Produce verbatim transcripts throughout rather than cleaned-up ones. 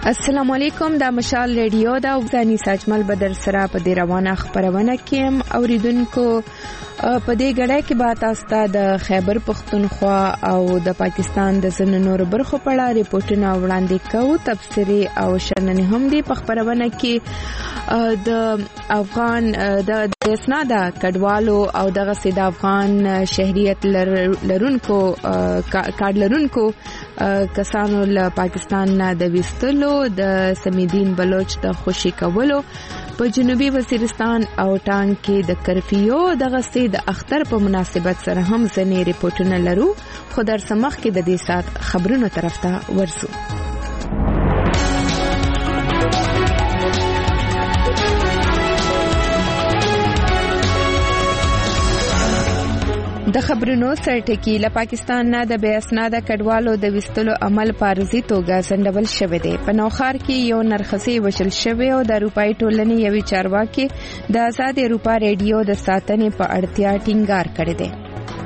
السلام علیکم، دا مشال ریډیو دا وزانی ساجمل بدر سره په دی روانه خبرونه کیم اوریدونکو په دې غړې کې به تاسو ته د خیبر پختونخوا او د پاکستان د ځینو نورو برخو په اړه ریپورتونه وړاندې کوو. تفسیری او شننې هم دي په خبرونه کې د افغان د اسناد کډوالو او دغه سید افغان شهریت لرونکو کارت لرونکو کسانو له پاکستان نه د وستلو د سمیدین بلوچ د خوشي کولو په جنوبي وزیرستان او ټانګ کې د کرفیو دغه سید د اختر په مناسبت سره هم ځنې ریپورتونه لرو، خو در سمخ کې د دې سات خبرونو طرف ته ورسو. د خبرونو سرټکی له پاکستان نه د بې اسناده کډوالو د وستلو عمل پارزي توګه سندول شوی دی. په نوخار کې یو نرخصي وشل شوی او د روپای ټولنې یوې چارواکي د آزاد اروپا ریډیو د ساتنې په اړتیا ټینګار کړی دی.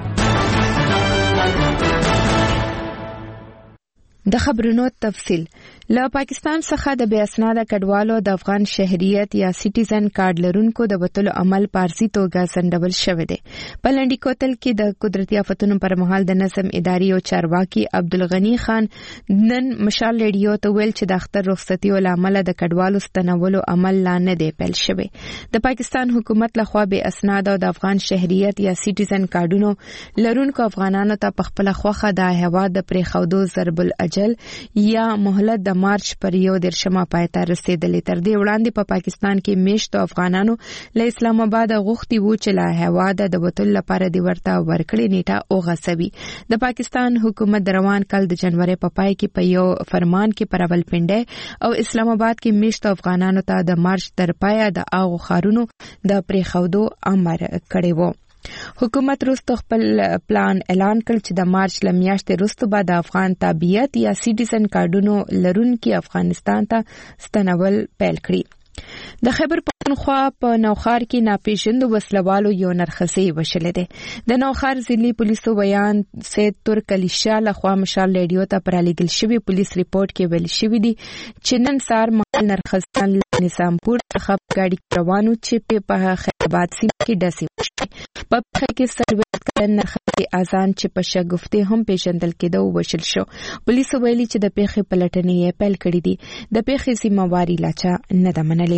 د خبرونو تفصیل له پاکستان څخه د بې اسناده کډوالو د افغان شهریت یا سټیزن کارت لرونکو د وتلو عمل پارسي توګه سندول شوی دی. په لنډی کوتل کې د قدرتي آفتونو پر مهال د نظم اداري او چارواکي عبدالغنی خان نن مشال ریډیو ته ویل چې د اختر رخصتي او عمل د کډوالو ستنولو عمل لا نه دی پیل شوی. د پاکستان حکومت لخوا بې اسناده او د افغان شهریت یا سټیزن کارتونو لرونکو افغانانو ته په خپل خوخه د هواد د پریخودو ضرب الاجل یا مهلت د مارچ پر یو درشمه پایته رسیدلې. تر دې وړاندې په پاکستان کې میشتو افغانانو له اسلام آباد غوښتي وو چې له هواد د وتل لپاره دی ورته ورکړې نیټه اوغسوي. د پاکستان حکومت د روان کال د جنوري په پای کې په یو فرمان کې پر راولپنډي او اسلام آباد کې میشتو افغانانو ته د مارچ تر پایه د اغو خارونو د پریخودو امر کړی وو. حکومت وروسته خپل پلان اعلان کړ چې د مارچ ل میاشتې وروسته به د افغان تابعیت یا سټیزن کارتونو لرونکي افغانستان ته ستنول پیل کړي. د خیبر پختونخوا په نوخار کې ناپېژاندو وسلوالو یو نرخصي وشلې ده. د نوخار ضلعي پولیسو بیان سید ترک علی شاه لخوا مشال ریډیو ته پرالیږل شوی پولیس ریپورت کې ویل شوی دی چې نن سهار مهال نرخصان نظامپور څخه ګاډي روانو چې په خیرآباد سیمه کې ډسې وشوې. په پخه کې سرویت کړن نرخصي اذان چې په شګفتې هم پیژندل کېده وشل شو. پولیسو ویلي چې د پیښې پلټنې یې پیل کړې دي. د پیښې ذمہواري لا چا نه ده منلې.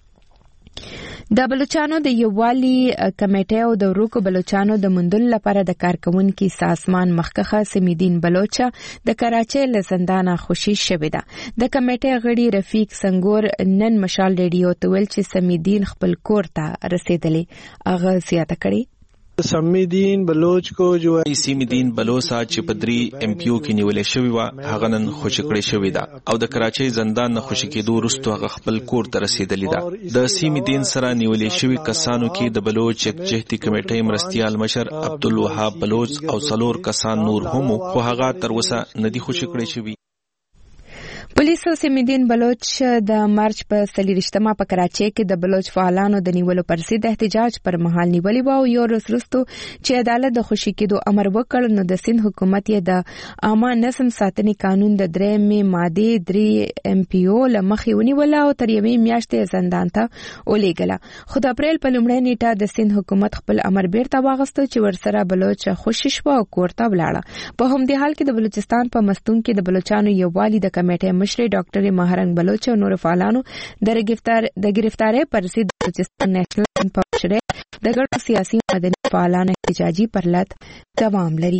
د بلوچستان د یووالي کمیټې او د ورکو بلوچستان د مندل لپاره د کارکونکو سازمان مخکخه سمیدین بلوچا د کراچۍ له زندانه خوشي شوې ده. د کمیټې غړي رفیق سنگور نن مشال ریډیو ته ویل چې سمیدین خپل کور ته رسیدلې. اغه زیاته کړي سمیدین بلوچ کو جو سمیدین بلوچا چې پدری ایم پی او کې نیولې شوی و هغه نن خوشی کړی شوی ده او د کراچۍ زندان نه خوشی کېدو وروسته هغه خپل کور ته رسیدلی ده. د سمیدین سره نیولې شوی کسانو کې د بلوچ یکجهتي کمیټې مرستيال مشر عبدالوهاب بلوچ او څلور کسان نور هم خو هغه تر اوسه ندي خوشی کړی شوی. پولیسو سمیدین بلوچ د مارچ په څلوېښتمه په کراچۍ کې د بلوچ فعالانو د نیولو پر ضد احتجاج پر مهال نیولې و او یو ورځ وروسته چې عدالت د خوشي کېدو امر وکړ نو د سند حکومت یې د عامه نظم ساتنې قانون د درېمې ماده درې ایم پی او له مخې ونیوله او تر یوې میاشتې زندان ته ولېږله. خو د اپریل په لومړۍ نیټه د سند حکومت خپل امر بیرته واغسته چې ورسره بلوچ خوشي شو او کور ته ولاړه. په همدې حال کې د بلوچستان په مستون کې د بلوچستان یووالي د کمیټې مشر ډاکټر مهرنګ بلوچ او نور فعالانو د گرفتار د گرفتارۍ پر ضد بلوچستان نېشنل پاوشره د ګڼو سیاسي مدني فعالانو احتجاجي پرلط دوام لري.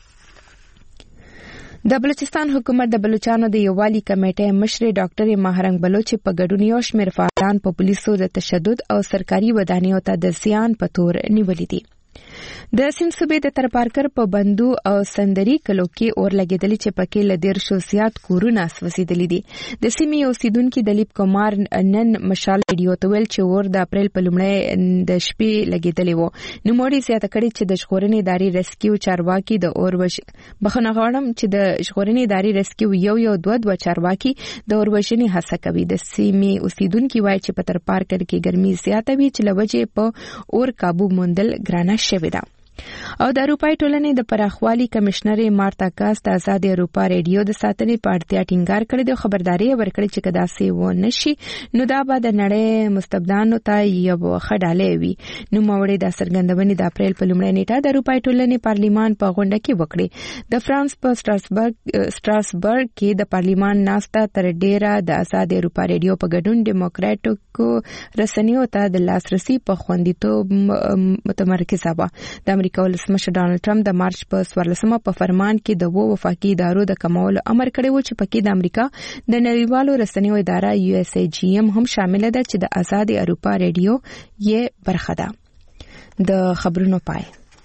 د بلوچستان حکومت د بلوچستان د یووالي کمیټې مشر ډاکټر مهرنګ بلوچ په ګډون یو شمېر فعالان په پولیسو د تشدد او سرکاري ودانیو ته د زیان په تور نیولې دي. د سند صوبې د ترپارکر په بندو او سندري کلو کې اور لګیدلې چې پکې له ډېر شو زیات کورونه سوځېدلې دي. د سیمې اوسیدونکو دلیپ کمار نن مشال ریډیو ته ویل چې اور د اپریل په لومړۍ د شپې لګیدلې و. نوموړي زیاته کړې چې د ژغورنې ادارې ریسکیو چارواکي د اور وش بخښنه غواړم چې د ژغورنې ادارې ریسکیو یو یو دوه دوه چارواکي د اور وژنې هڅه کوي. د سیمې اوسیدونکو وایي چې په ترپارکر کې ګرمي زیاته وي چې لوجه په اور قابو موندل ګرانه شوې ده. او د اروپای ټولنې د پراخوالي کمشنر مارتا کاس د آزاد اروپا ریډیو د ساتنې په اړتیا ټینګار کړی دی او خبرداري ورکړي چې کدا سي و نشي نو دا به د نړۍ مستبدانو ته یو خډاله وي. نو موړې د سرګندونې د اپریل په لومړۍ نیټه د اروپای ټولنې پارلیمان په غونډه کې وکړي. د فرانس په سټراسبرګ سټراسبرګ کې د پارلیمان ناسته تر ډیره د آزاد اروپا ریډیو په ګډون ډیموکراټیکو رسنیو ته د لاسرسي په خوندیتوب متمرکزه وه. د امریکا ولسمشر ډانلډ ټرمپ د مارچ په څوارلسمه په فرمان کې د وو وفاقي ادارو د کمولو امر کړی و چې پکې د امریکا د نړیوالو رسنیو اداره یو اس ای جی ایم هم شامل ده چې د آزاد اروپا ریډیو یې برخه ده. د خبرونو پای.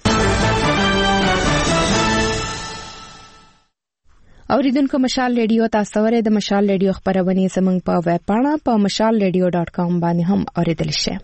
اوریدونکو مشال ریډیو تاسو ورې د مشال ریډیو خبرونه زموږ په ویب پاڼه په مشال ریډیو ډاٹ کام باندې هم اوریدل شي.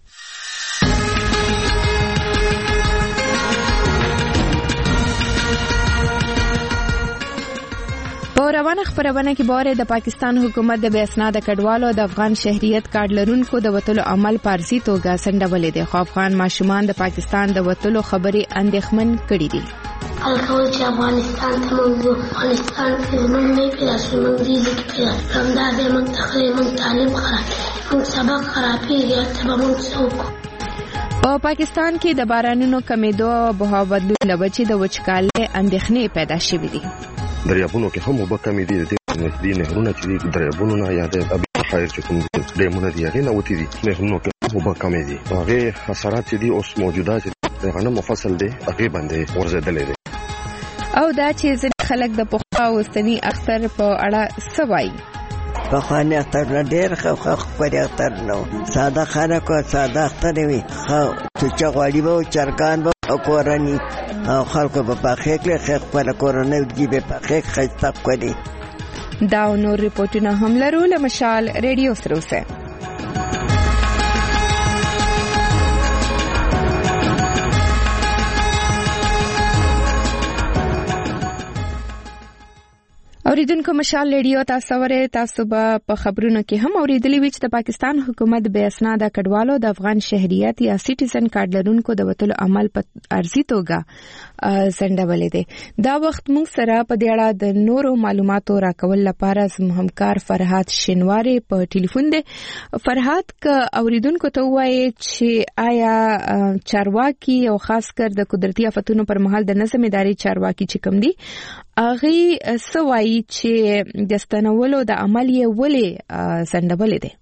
په روانه خبرونه کې باره د پاکستان حکومت د بې اسناده کډوالو د افغان شهریت کارت لرونکو د وتلو عمل پارسي توګه سندولې دي. خو افغان ماشومان د پاکستان د وتلو خبري اندېښمن کړي دي. الکول چې افغانستان ته موږ افغانستان کې موږ نه پیاسو موږ دې کې همدا به موږ تخریب موږ تعلیم خراب موږ سبق خرابېږي ته به موږ څوک. په پاکستان کې د بارانونو کمیدو او بهوا بدلون لوجې د وچکالۍ اندېښنې پیدا شوې دي. دریابونو کې هم وبا کمی دي د دې نهرونه چې دریابونو نه یاد ابي خیر چې کوم ډیمونه دي هغه نه وتی دي نهرونو کې وبا کمی دي هغه حشرات چې دي اوس موجوده چې غنم مفصل دي هغه باندې ورزيدلې دي. او دا چې ځینې خلک د پخوا اوسنی اختر په اړه سوای په خواني اختر نه ډېر خو خو پرې اختر نو ساده خانه کو ساده اختر وي خو چې غواړي به چرګان به او کورني او خلکو په پخې کې خې خپل کورنۍ دې په پخې خسته کړي. دا نور ریپورتونه هم لرو له مشال ریډیو سره اوسه. اوریدونکو مشال ریډیو تاسو ورې تاسو په خبرونو کې هم اوریدلی وی چې د پاکستان حکومت بې اسناده کډوالو د افغان شهریت یا سټیزن کارت لرونکو د وتلو عمل په ارزي توګه سندولې دي. دا وخت موږ سره په دې اړه د نورو معلوماتو راکول لپاره زموږ همکار فرحات شینواری په ټلیفون دی. فرحات ک اوریدونکو ته وایي چې آیا چارواکي او خاص کر د قدرتي آفتونو پر مهال د نظم اداري چارواکي چې کوم دي اغه سوای چې د ستنولو د عمل یې ولې سندبلې دي.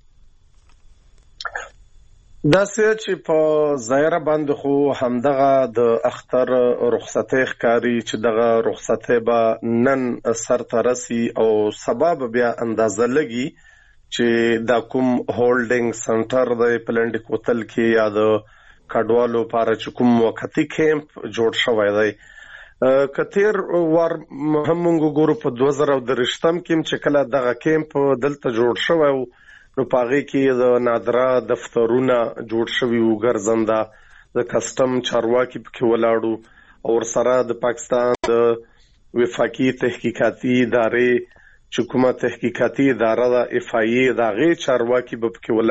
دا چې په ظاهره باندې خو همدغه د اختر رخصتۍ ښکاری چې دغه رخصتۍ به نن سر ته رسي او سبب بیا اندازه لګي چې دا کوم هولډینګ سنټر د پلانډ کوتل کې یا د کډوالو لپاره چې کوم وختي کیمپ جوړ شوی دی. کثیر ور هم موږ ګورو په دوه زره درشتم کې چې کله دغه کیمپ دلته جوړ شوی نو پاغي کې د نادرا دفترونه جوړ شوی و ګرځنده د کسٹم چارواکي په ولاړو او سره د پاکستان د وفاقي تحقیقاتي ادارې چې کومه تحقیقاتي اداره د اف ای ای د غي چارواکي په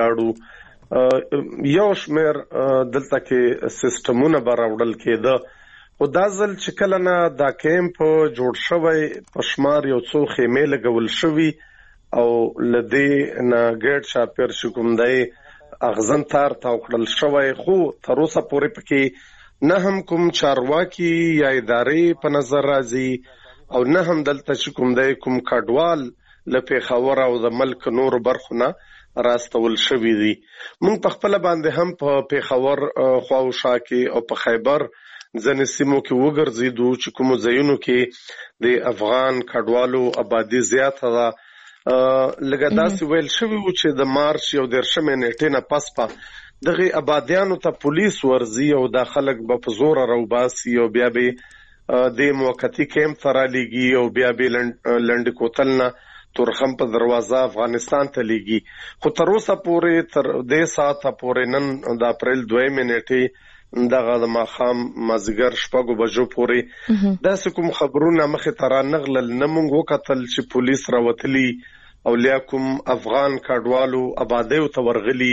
ولاړو یو شمیر دلته کې سیستمونه براوړل کېده. او دا ځل چې کله نه دا کیمپ جوړ شوی پشمار یو څو خیمې لګول شوی او لدې نه ګډ شاپیر شکوم دی اغزن تار تاوکړل شوی خو تر اوسه پورې پکې نه هم کوم چارواکي یا ادارې په نظر راځي او نه هم دلته چې کوم دی کوم کډوال لپاره خبر او د ملک نور برخونه راستول شوی دي. مونږ په خپل باندې هم په پیښور خواوشا کې او په خیبر ځنې سیمو کې وګرځیدو چې کوم ځایونو کې د افغان کډوالو آبادی زیاته ده. لکه داسې ویل شوی و چې د مارچ یو دیرشمې نیټې نه پس په دغه آبادیانو ته پولیس ورځي او دا خلک به په زور راوباسي او بیا به د موقتی کیمپ ته رالیږي او بیا به لنډ کوتل نه تورخم په دروازه افغانستان ته لیږي. خو تر اوسه پورې تر دې ساعته پورې نن د اپریل دویمې نیټې دغه د ماخام مازیګر شپږو بجو پورې داسې کوم خبرونه مخې ته رانغلل نه موږ وکتل چې پولیس راوتلي او لیا کوم افغان کډوالو آبادیو ته ورغلي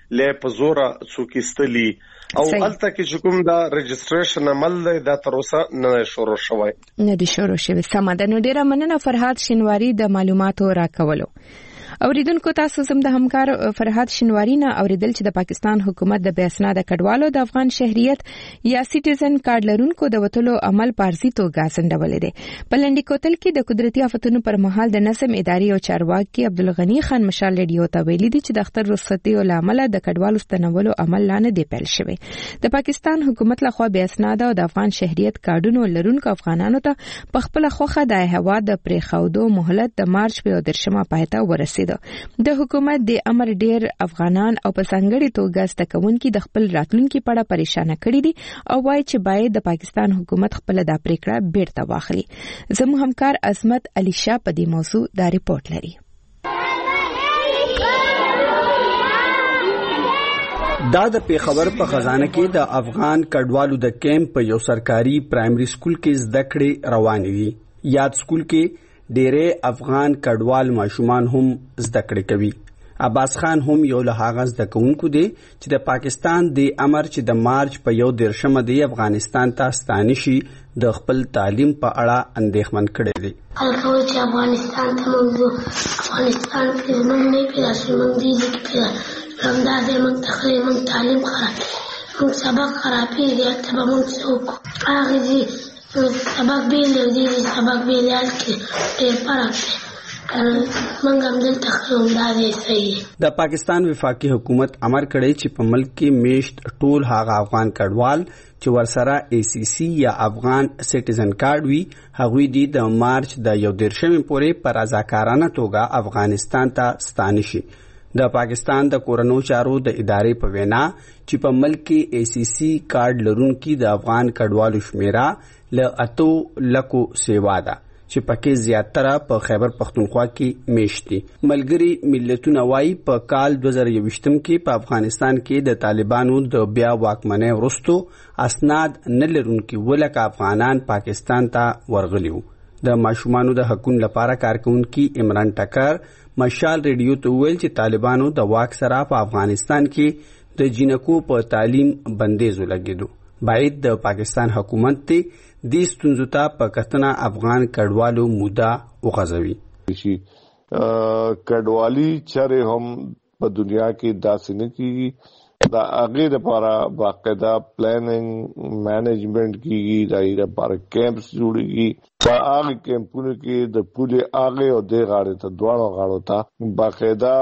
لې په زور څوکېستلي او الته کې چې کوم دا رجسټریشن عمل دی دا تر اوسه نه شروع شوی نه دی شروع شوی. سمه ده. نو ډیره مننه فرهاد شینواری د معلوماتو راکولو. اوریدونکو تاسو زم د همکار فرهاد شینواری نه اوریدل چې د پاکستان حکومت د بې اسناده کډوالو د افغان شهریت یا سټیزن کارت لرونکو د وټلو عمل پارسي توګه سندولې ده. په لنډی کوتل کې د قدرتي آفتونو پر مهال د نظم اداري او چارواکي عبدالغنی خان مشال ریډیو ته ویلي دي چې د اختر رخصتي او لامل د کډوالو ستنولو عمل لانه دی پیل شوی. د پاکستان حکومت لخوا بې اسناده او د افغان شهریت کارډونو لرونکو افغانانو ته په خپل خوخه د هوا د پریخودو مهلت د مارچ په درشمه پایته ورسید. د حکومت د امر ډیر افغانان او په څنګهړي توګه ستکونکي د خپل راتلونکي په اړه پریشان کړي دي او وايي چې باید د پاکستان حکومت خپل د پریکړه بیرته واخلي. زموږ همکار عظمت علي شاه په دې موضوع دا ریپورت لري. دا د پیښور په خزانه کې د افغان کډوالو د کیمپ په یو سرکاري پرایمري سکول کې زده کړې روانې وي. یاد سکول کې ډېرې افغان کډوال ماشومان هم زده کړې کوي. عباس خان هم یو له هغه زده کوونکو دی چې د پاکستان د امر چې د مارچ په یو دیرشمه دی افغانستان ته ستانه شي د خپل تعلیم په اړه اندېښمن کړی دی. هغه چې افغانستان ته موضوع افغانستان کې زموږ نه پیدا شي موږ دې کې پیدا همدا دې موږ تقریبا تعلیم خراب موږ سبق خرابېږي ته به موږ څوک هغه دې سبق بیل دی سبق بیل کې ډېر فرق دی موږ هم دلته خو دا دی صحیح. د پاکستان وفاقي حکومت امر کړی چې په ملک کې میشت ټول هغه افغان کډوال چې ورسره ای سی سی یا افغان سټیزن کارت وي هغوی دی د مارچ د یو دیرشمې پورې په رضاکارانه توګه افغانستان ته ستانه شي. د پاکستان د کورنو چارو د ادارې په وینا چې په ملک کې ای سی سی کارت لرونکي د افغان کډوالو شمیره له اتو لکو سیوا ده چې پکې زیاتره په خیبر پختونخوا کې میشت دي. ملګری ملتونه وايي په کال دوه زره یوویشتم کې په افغانستان کې د طالبانو د بیا واکمنۍ وروسته اسناد نه لرونکي ولکه افغانان پاکستان ته ورغلي وو. د ماشومانو د حقوقو لپاره کارکونکي عمران ټکر مشال ریډیو ته ویل چې طالبانو د واک سره په افغانستان کې د جنکو په تعلیم بندیز ولګیدو. باید د پاکستان حکومت ته د ستونزو ته په کتنه افغان کډوالو موده وغځوي. کډوالي چره هم په دنیا کې داسې نه کیږي دا هغه لپاره باقاعده پلانینګ مینجمنٹ کیږي دا لپاره کیمپس جوړیږي په هغه کیمپونو کې د پوله هغه او د غاړه ته دوه غاړو ته باقاعده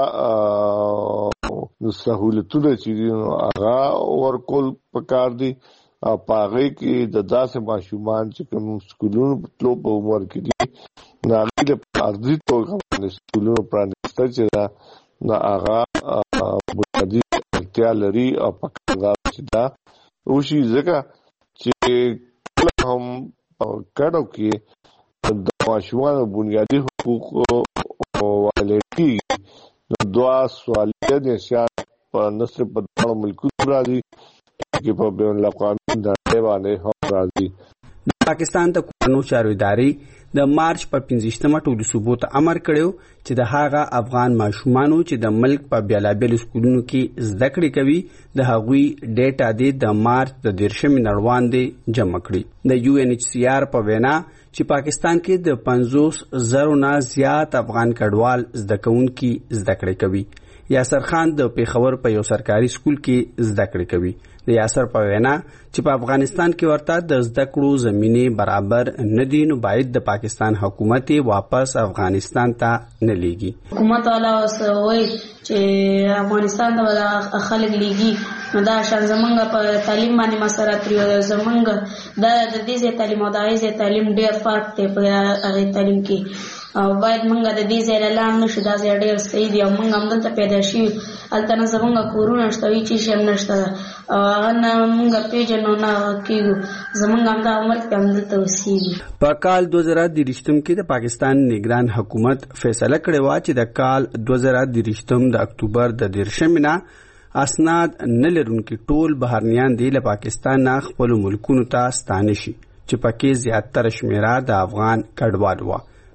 سہولتونه چې هغه ورکول پکار دي او پاره کې د داسې ماشومان چې کوم سکولونو په په عمر کې دي نه د ارضي توګه د سکولونو پرانیسته چې دا نه هغه بنیادي اړتیا لري او پکار چې دا وشي ځکه چې هم کډو کې د ماشومان بنیادي حقوق والدي د دوا سوالیه د سیاست په نصر په ډول ملکونو راځي کې په بین الاقوامي ادارې باندې هم راځي. د پاکستان د کورنو چارو ادارې د مارچ په پنځشتمه ټولو صوبو ته امر کړو چې د هغه افغان ماشومانو چې د ملک په بیلابیلو سکولونو کې زده کړې کوي د هغوی ډیټا د مارچ د دیرشمې نړوان دی جمع کړي. د یو ان ایچ سی آر په وینا چې پاکستان کې د پنځوس زرو نه زیات افغان کډوال زده کوونکي زده کړې کوي. یاسر خان د پیښور په یو سرکاري سکول کې زده کړې کوي. د یاسر په وینا چې په افغانستان کې ورته د زده کړو زمینه برابر نه دي نو باید د پاکستان حکومت واپس افغانستان ته نه لیږي. حکومت والا وسوي چې افغانستان ته خلک لیږي نو دا شان زمونږ په تعلیم باندې مسرات لري زمونږ د دې تعلیم او د دې تعلیم ډېر فرق دی په هغه تعلیم کې او باید مونږ د دې ځای لاندې نشو دا ځای ډېر صحیح دی او مونږ هم دلته پیدا شي الته نه زمونږ کورونه شته وی چې شم نشته او هغه نه مونږ پیژنو نه کېږو زمونږ هم دا عمر کې هم دلته اوسېږي. په کال دوه زره دېرشتم کې د پاکستان نگران حکومت فیصله کړې وه چې د کال دوه زره دېرشتم د اکتوبر د دېرشمې نه اسناد نه لرونکي ټول بهرنیان دی له پاکستان نه خپلو ملکونو ته ستانه شي چې پکې زیاتره شمیره د افغان کډوال وه.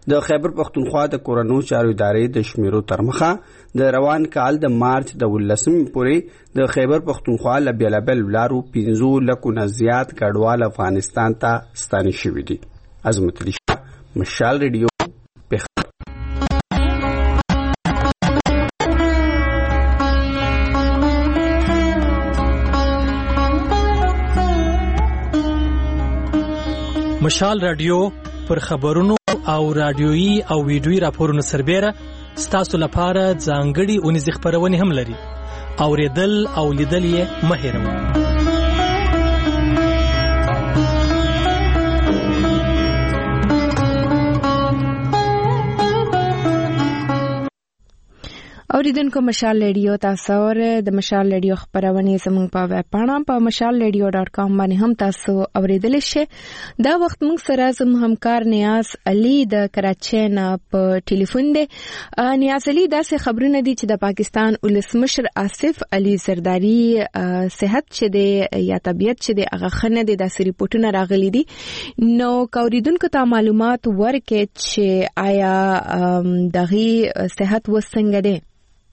د خیبر پختونخوا د کورونو چارو ادارې د شمیرو ترمخه د روان کال د مارچ د ولسمې پورې د خیبر پختونخوا له بیلابل ولارو پنځه لکو نه زیات کډوال افغانستان ته ستانه شوي دي. عظمت علي شاه، مشال ریډیو، پیښور. مشال رادیو پر خبرونو او رادیويي او ویډیويي راپورونو سربېره ستاسو لپاره ځانګړي اونیزې خپرونې هم لري. اوریدل او لیدل یې مه هېروئ. اوریدونکو مشال ریډیو تاسو ور د مشال ریډیو خبرونه زموږ په ویب پاڼه په مشال ریډیو ډاټ کام باندې هم تاسو اوریدل شئ. دا وخت موږ سره زموږ همکار نیاز علي د کراچۍ نه په ټلیفون دی. نیاز علي داسې خبرونه دي چې د پاکستان ولسمشر آصف علي زرداری صحت چې دی یا طبيعت چې دی هغه خنه دي داسې ریپورتونه راغلي دي. نو اوریدونکو ته معلومات ورکړي چې آیا دغه صحت وسنګ دی.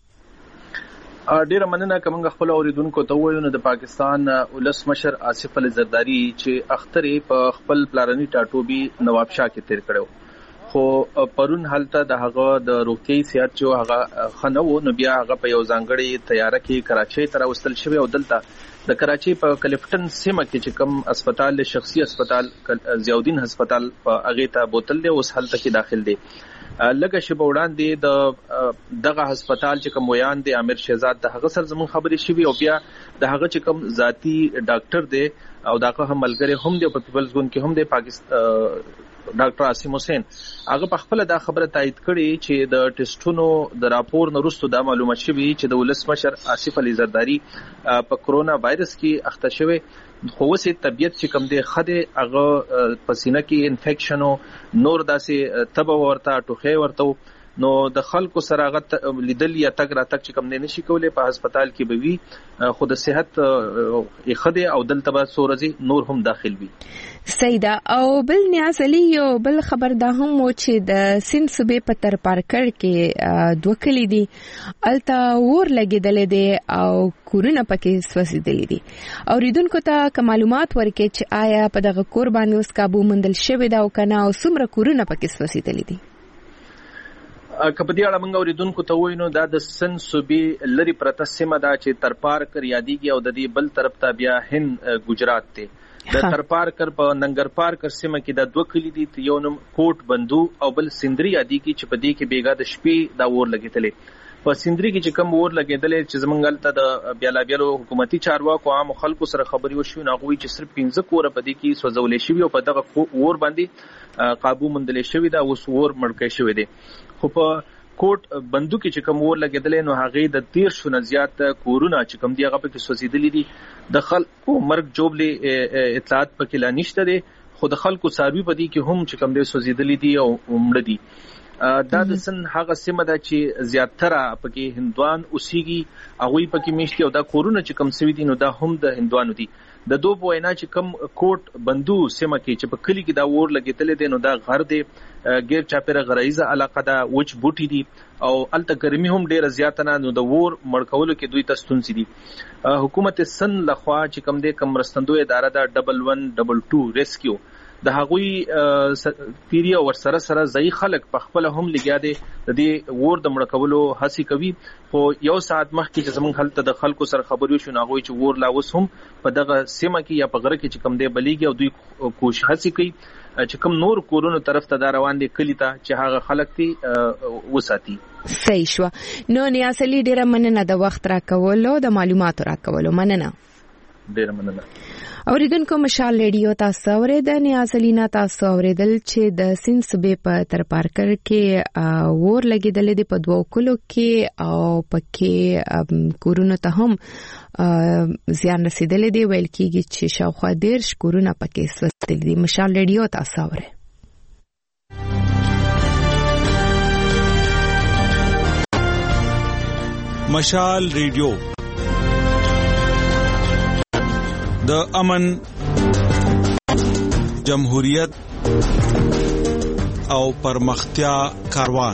ډیره مننه کوم خپل اوریدونکو ته وایو. د پاکستان ولسمشر آصف علي زرداری چې اخترې په خپل پلاني ټاټوبي نواب شاه کې تیر کړو، خو پرون حالت د هغه د روغتي صحت چې هغه خنو نو بیا هغه په یو ځانګړي تیاره کې کراچۍ ته راوستل شوی او دلته د کراچۍ په کلفټن سیمه کې چې کوم هسپتال شخصي هسپتال ضیاءالدین هسپتال په هغه ته بوتل دی اوس حالت کې داخل دی. لکه شپه وړاندې د دغه هسپتال چې کوم ویان دی امیر شهزاد د هغه سره زموږ خبرې شوي او بیا د هغه چې کوم ذاتی ډاکټر دی او دغه هم ملګری هم دی په پیپلز ګوند کې هم دی پاکستان ډاکټر عاصم حسین هغه په خپل دا خبره تایید کړي چې د ټیسټونو د راپور نورستو دا معلومات شوي چې د ولسمشر آصف علي زرداری په کرونا وایرس کې اخته شوی، خو وسه طبيعت چې کوم دی خده هغه پسینه کې انفیکشن او نور داسې تبه ورته ټوخه ورته نو د خلکو سره هغه لیدل یا تک را تک چې کوم نه نشي کولای په هسپتال کې به وي خو د صحت خده او دلته به سورزي نور هم داخل وي. سیدا او بل نیاز علي یو بل خبر دا هم و چې د سند صوبې په تر پارکر کې دوه کلی دي الته ور لګیدل دي او کورونه پکې سوځیدل دي. اوریدونکو ته معلومات ورکړي چې آیا په دغه کور باندې اوس قابو مندل شوی دا او کنه او څومره کورونه پکې سوځیدل دي. کپدی اړه موږ اوریدونکو ته وینو دا د سن صوبې لری پرته سیمه دا چې تر پارکر یادېږي او د دې بل طرف ته بیا هند ګجرات ته د تر پارکر په ننګر پارکر سیمه کې د دوه کلی دي یو نوم کوټ بندو او بل سندري یادېږي چې په دې کې بیګا د شپې دا ور لګېدلې. په سندري کې چې کوم ور لګېدلې چې زمونږ ته د بیالا بیلو حکومتي چارواکو عام خلکو سره خبري وشو نو غوي چې صرف پنځه کور په دې کې سوځولې شوی او په دغه ور باندې قابو مندلې شوی دا اوس ور مړکې شوی دی. خو په کوټ بندو کې چې کوم ور لګېدلې نو هغه د تیر شو نه زیات کورونه چې کوم دی هغه په کې سوځېدلې دي. د خلکو مرګ جوړلې اطلاعات پکې لا نشته دي خو د خلکو ساروي په دې کې هم چې کوم دی سوځېدلې دي او عمر دي. دا د سن هغه سیمه ده چې زیاتره پکې هندوان اوسېږي هغوی پکې میشتي او دا کورونه چې کوم سوي دي نو دا هم د هندوانو دي. د دوه په وینا چې کوم کوټ بندو سیمه کې چې په کلی کې دا ور لګېدلې دي نو دا غر دی غیر چاپیره غرایزه علاقه ده وچ بوټي دي او الته ګرمي هم ډیره زیاته نه نو د ور مړکولو کې دوی تستونسي دي. حکومت سن لخوا چې کوم دی کوم مرستندوی اداره ده ډبل ون ډبل ټو ریسکیو د هغوی پیری او سره سره ځای خلک په خپل هم لګیا دي د دې ور د مړکولو هڅه کوي. خو یو ساعت مخکې چې زمونږ حالت د خلکو سره خبرې وشو نو هغوی چې ور لا اوس هم په دغه سیمه کې یا په غره کې چې کوم دی بلیږي او دوی کوشش هڅه کوي چې کوم نور کورونو طرف ته دا روان دي کلی ته چې هغه خلک دي وساتي. صحیح شو. نو نیاز علي ډیره مننه د وخت راکولو د معلوماتو راکولو مننه. ډیره مننه. اوریدونکو مشال ریډیو تاسو اوریدل نیاز علي نه تاسو اوریدل چې د سند صوبې په تر پارکر کې ور لګیدل دي په دوه کلو کې او پکې کورونه ته هم زیان رسیدل دي ویل کېږي چې شاوخوا دیرش کورونه پکې سوځېدل دي. مشال ریډیو تاسو اوریدل. مشال ریډیو د امن، جمهوریت او پرمختیا کاروان.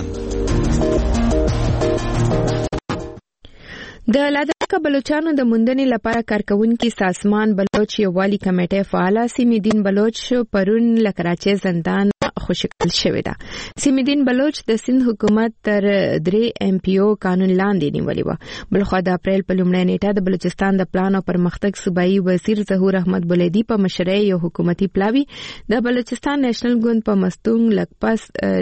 د لادرکه بلوچستان د موندنې لپاره کارکونکي سازمان بلوچ یووالي کمیټه فعال سیمدین بلوچ پرون له کراچۍ زندان خوشکل شوې ده. سیمدین بلوچ د سند حکومت تر درې ایم پی او قانون لاندې نیولې و. بلخوا د اپریل په لومړۍ نیټه د بلوچستان د پلان او پرمختګ صوبایي وزیر ظهور احمد بولیدي په مشرۍ یو حکومتي پلاوی د بلوچستان نېشنل ګوند په مستونګ لکپاس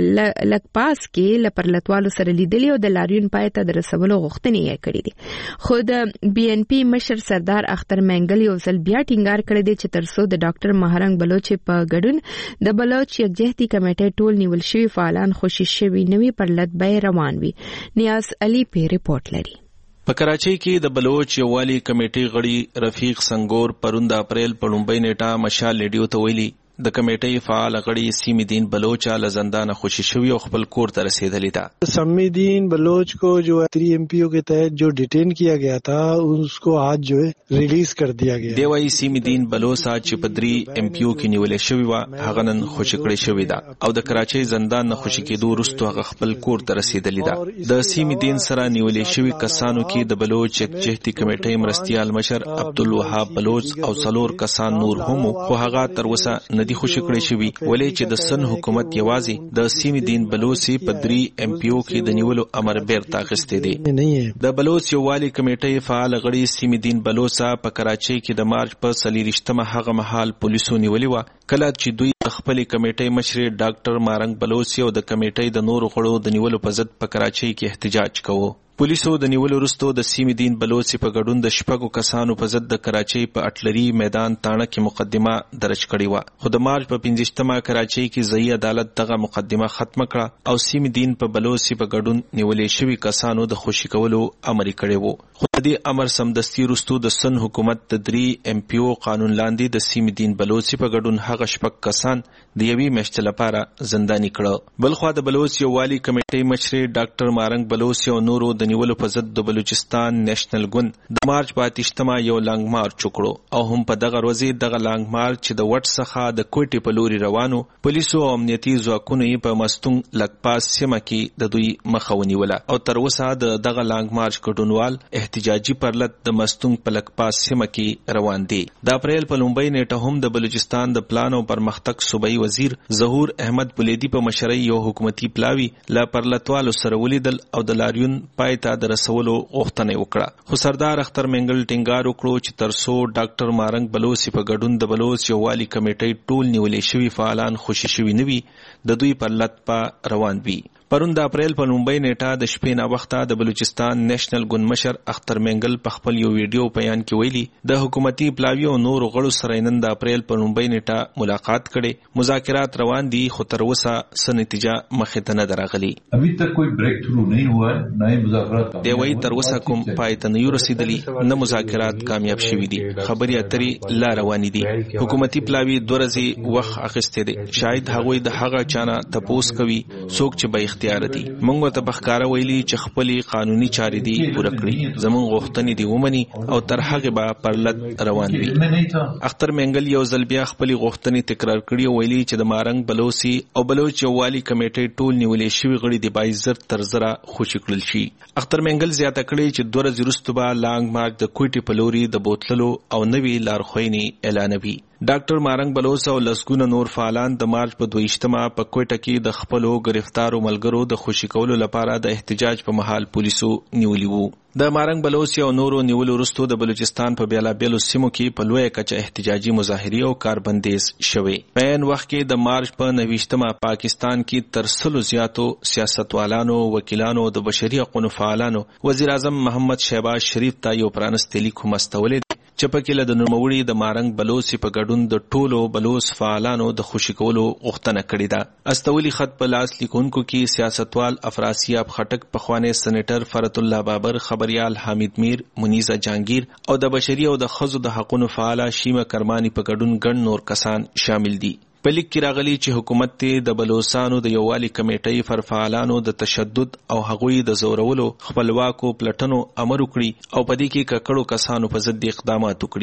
لکپاس کې لپرلتوالو سره لیدلي او د لاریون پای ته د رسولو غوښتنې یې کړې دي. خو د بی ان پی مشر سردار اختر منګل یو ځل بیا ټینګار کړی دی چې ترڅو د ډاکټر مهرنګ بلوچ په ګډون د بلوچ یکجهتي کمیټې ټول نیول شوي فعالان خوشي شوي نوي پر لټ به روان وي. نیاز علي په ریپورت لري. په کراچۍ کې د بلوچ یووالي کمیټې غړي رفیق سنگور پرون د اپریل په لومړۍ نیټه مشال ریډیو ته ویلي د کمیټې فعال غړي سیمدین بلوچ له زندان خوشی شوی او خپل کور ته رسیدلی ده. سیمدین بلوچ کو جو تھری ایم پی او کے تحت جو ڈیٹین کیا گیا تھا اس کو آج جو ہے ریلیز کر دیا گیا. دی وايي سیمدین بلوچ چې په درې ایم پی او کې نیولې شوی و هغه نن خوشی کړی شوی ده او د کراچۍ زندان نه خوشی کېدو وروسته هغه خپل کور ته رسیدلی ده. د سیمدین سره نیولې شوی کسانو کې د بلوچ یکجهتي کمیټې مرستیال مشر عبدالوهاب بلوچ او څلور کسان نور هم خو هغه تر اوسه ندي خوشی کړی شوی ولې چې د سن حکومت یوازې د سیمدین بلوچ په درې ایم پی او کې د نیولو امر بیرته اخیستی دی. د بلوچ یووالي کمیټې فعال غړي سیمدین بلوچ په کراچۍ کې د مارچ په څلېرویشتمه هغه مهال پولیسو نیولې و کله چې دوی د خپلې کمیټې مشر ډاکټر مارنګ بلوچ او د کمیټې د نورو غړو د نیولو په ضد په کراچۍ کې احتجاج کوو. پولیسو د نیولو وروسته د سیمدین بلوچ په ګډون د شپږو کسانو په ضد د کراچۍ په اټلري میدان تاڼه کې مقدمه درج کړې و. خو د مارچ په پنځویشتمه کراچۍ کې ځایي عدالت دغه مقدمه ختمه کړه او سیمدین په بلوچ په ګډون نیولې شوي کسانو د خوشي کولو امر کړی و. خو د دې امر سمدستي وروسته د سن حکومت د درې ایم پی او قانون لاندې د سیمدین بلوچ په ګډون هغه شپږ کسان د یوې میاشتې لپاره زنداني کړه. بلخوا د بلوچ یووالي کمیټې مشر ډاکټر مارنګ بلوچ او نورو د نیولو په ضد د بلوچستان نېشنل ګوند د مارچ په اتیشتمه یو لانګ مارچ وکړو او هم په دغه ورځ دغه لانګ مارچ چې د وټ څخه د کوټې په لوري روانو پولیسو او امنیتي ځواکونو یې په مستونګ لکپاس سیمه کې د دوی مخه ونیوله او تر اوسه د دغه لانګ مارچ ګډونوال احتجاجي پرلط د مستونګ په لکپاس سیمه کې روان دي. د اپریل په لومړۍ نیټه هم د بلوچستان د پلان او پرمختګ صوبایي وزیر ظهور احمد بولیدي په مشرۍ یو حکومتي پلاوی له پرلطوالو سره ولیدل او د لاریون پای ته د رسولو غوښتنه وکړه. خو سردار اختر منګل ټینګار وکړو چې ترڅو ډاکټر مارنګ بلوچ په ګډون د بلوچ یووالي کمیټې ټول نیولې شوي فعالان خوشي شوي نه وي د دوی پر لټ په روان وي. پرون د اپریل په لومړۍ نیټه د شپې نه وخته د بلوچستان نېشنل ګوند مشر اختر منګل په خپل یو ویډیو بیان کې ویلي د حکومتي پلاوی او نور غړو سره نن د اپریل په لومړۍ نیټه ملاقات کړي. مذاکرات روان دي خو تر اوسه څه نتیجه مخې ته نه درغلي. ابھی تک کوئی بریک تھرو نہیں ہوا ہے نہ ہی مذاکرات دی وايي تر اوسه کوم پای ته نه رسیدلی نه مذاکرات کامیاب شوي دي. خبرې اترې لا روانې دي. حکومتي پلاوی دوه ورځې وخت اخیستی دی. شاید هغوی د هغه چانه تپوس کوي څوک چې به اختیار دي. موږ ته بخکاره ویلي چې خپلې قانوني چارې دي پوره کړي زموږ غوښتنې دي ومني او تر هغې به پر لټ روان وي. اختر منګل یو ځل بیا خپلې غوښتنې تکرار کړي او ویلي چې د مارنګ بلوچ او بلوچ یووالي کمیټې ټول نیولې شوي غړي د باید زر تر زره خوشي کړل شي. اختر منګل زیاته کړې چې دوه ورځې وروسته به لانګ مارچ د کوټې په لوري د بوتللو او نوي لارښوونې اعلانوي. ډاکټر مارنګ بلوچ او لسګونه نور فعالان د مارچ په دویشتمه په کوټه کې د خپلو گرفتارو ملګرو د خوشي کولو لپاره د احتجاج په محل پولیسو نیولي وو. د مارنګ بلوچ او نورو نیولو وروسته د بلوچستان په بیلابیلو سیمو کې په لویه کچه احتجاجي مظاهرې او کاربندیز شوې. په عین وخت کې د مارچ په نویشتمه پاکستان کې تر سلو زیاتو سیاستوالانو، وکیلانو، د بشري حقوقو فعالانو وزیر اعظم محمد شهباز شریف ته یو پرانستې لیک هم استولی چې پکې له د نوموړي د مارنګ بلوچ په ګډون د ټولو بلوچ فعالانو د خوشي کولو غوښتنه کړې ده. استولي خط په لاس لیکونکو کې سیاستوال افراسیاب خټک، پخوانی سېنیټر فرت الله بابر، خبريال حامد میر، منیزه جانگیر او د بشري او د ښځو د حقوقو فعاله شیمه کرمانی په ګډون ګڼ نور کسان شامل دي. په لیک کې راغلي چې حکومت ته د بلوچستانو د یووالي کمیټې پر فعالانو د تشدد او هغوی د زورولو خپلواکو پلټنو امر وکړي او په دې کې ککړو کسانو په ضد اقدامات وکړي.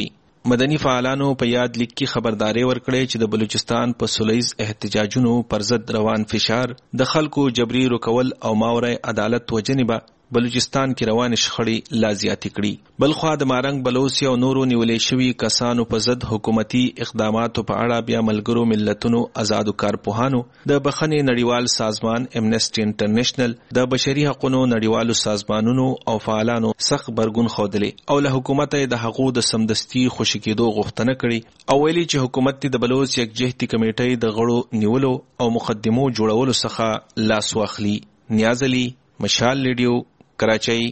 مدني فعالانو په یاد لیک کې خبرداري ورکړې چې د بلوچستان په سولیز احتجاجونو پر ضد روان فشار د خلکو جبري روکول او ماورای عدالت وجنبه بلوچستان کې روان شخړې لا زیاتې کړي. بلخوا د مارنګ بلوچ او نورو نیولې شوي کسانو په ضد حکومتي اقداماتو په اړه بیا ملګرو ملتونو آزادو کارپوهانو د بخښنې نړیوال سازمان امنسټي انټرنیشنل د بشري حقوقو نړیوالو سازمانونو او فعالانو سخت برګون خوده او له حکومت د حقوقو د سمدستي خوشی کېدو غوښتنه کړي او ویلي چې حکومت د بلوچ یکجهتي کمیټې د غړو نیولو او مقدمو جوړولو څخه لاس واخلي. نیاز علي، مشال ریډیو، کراچۍ.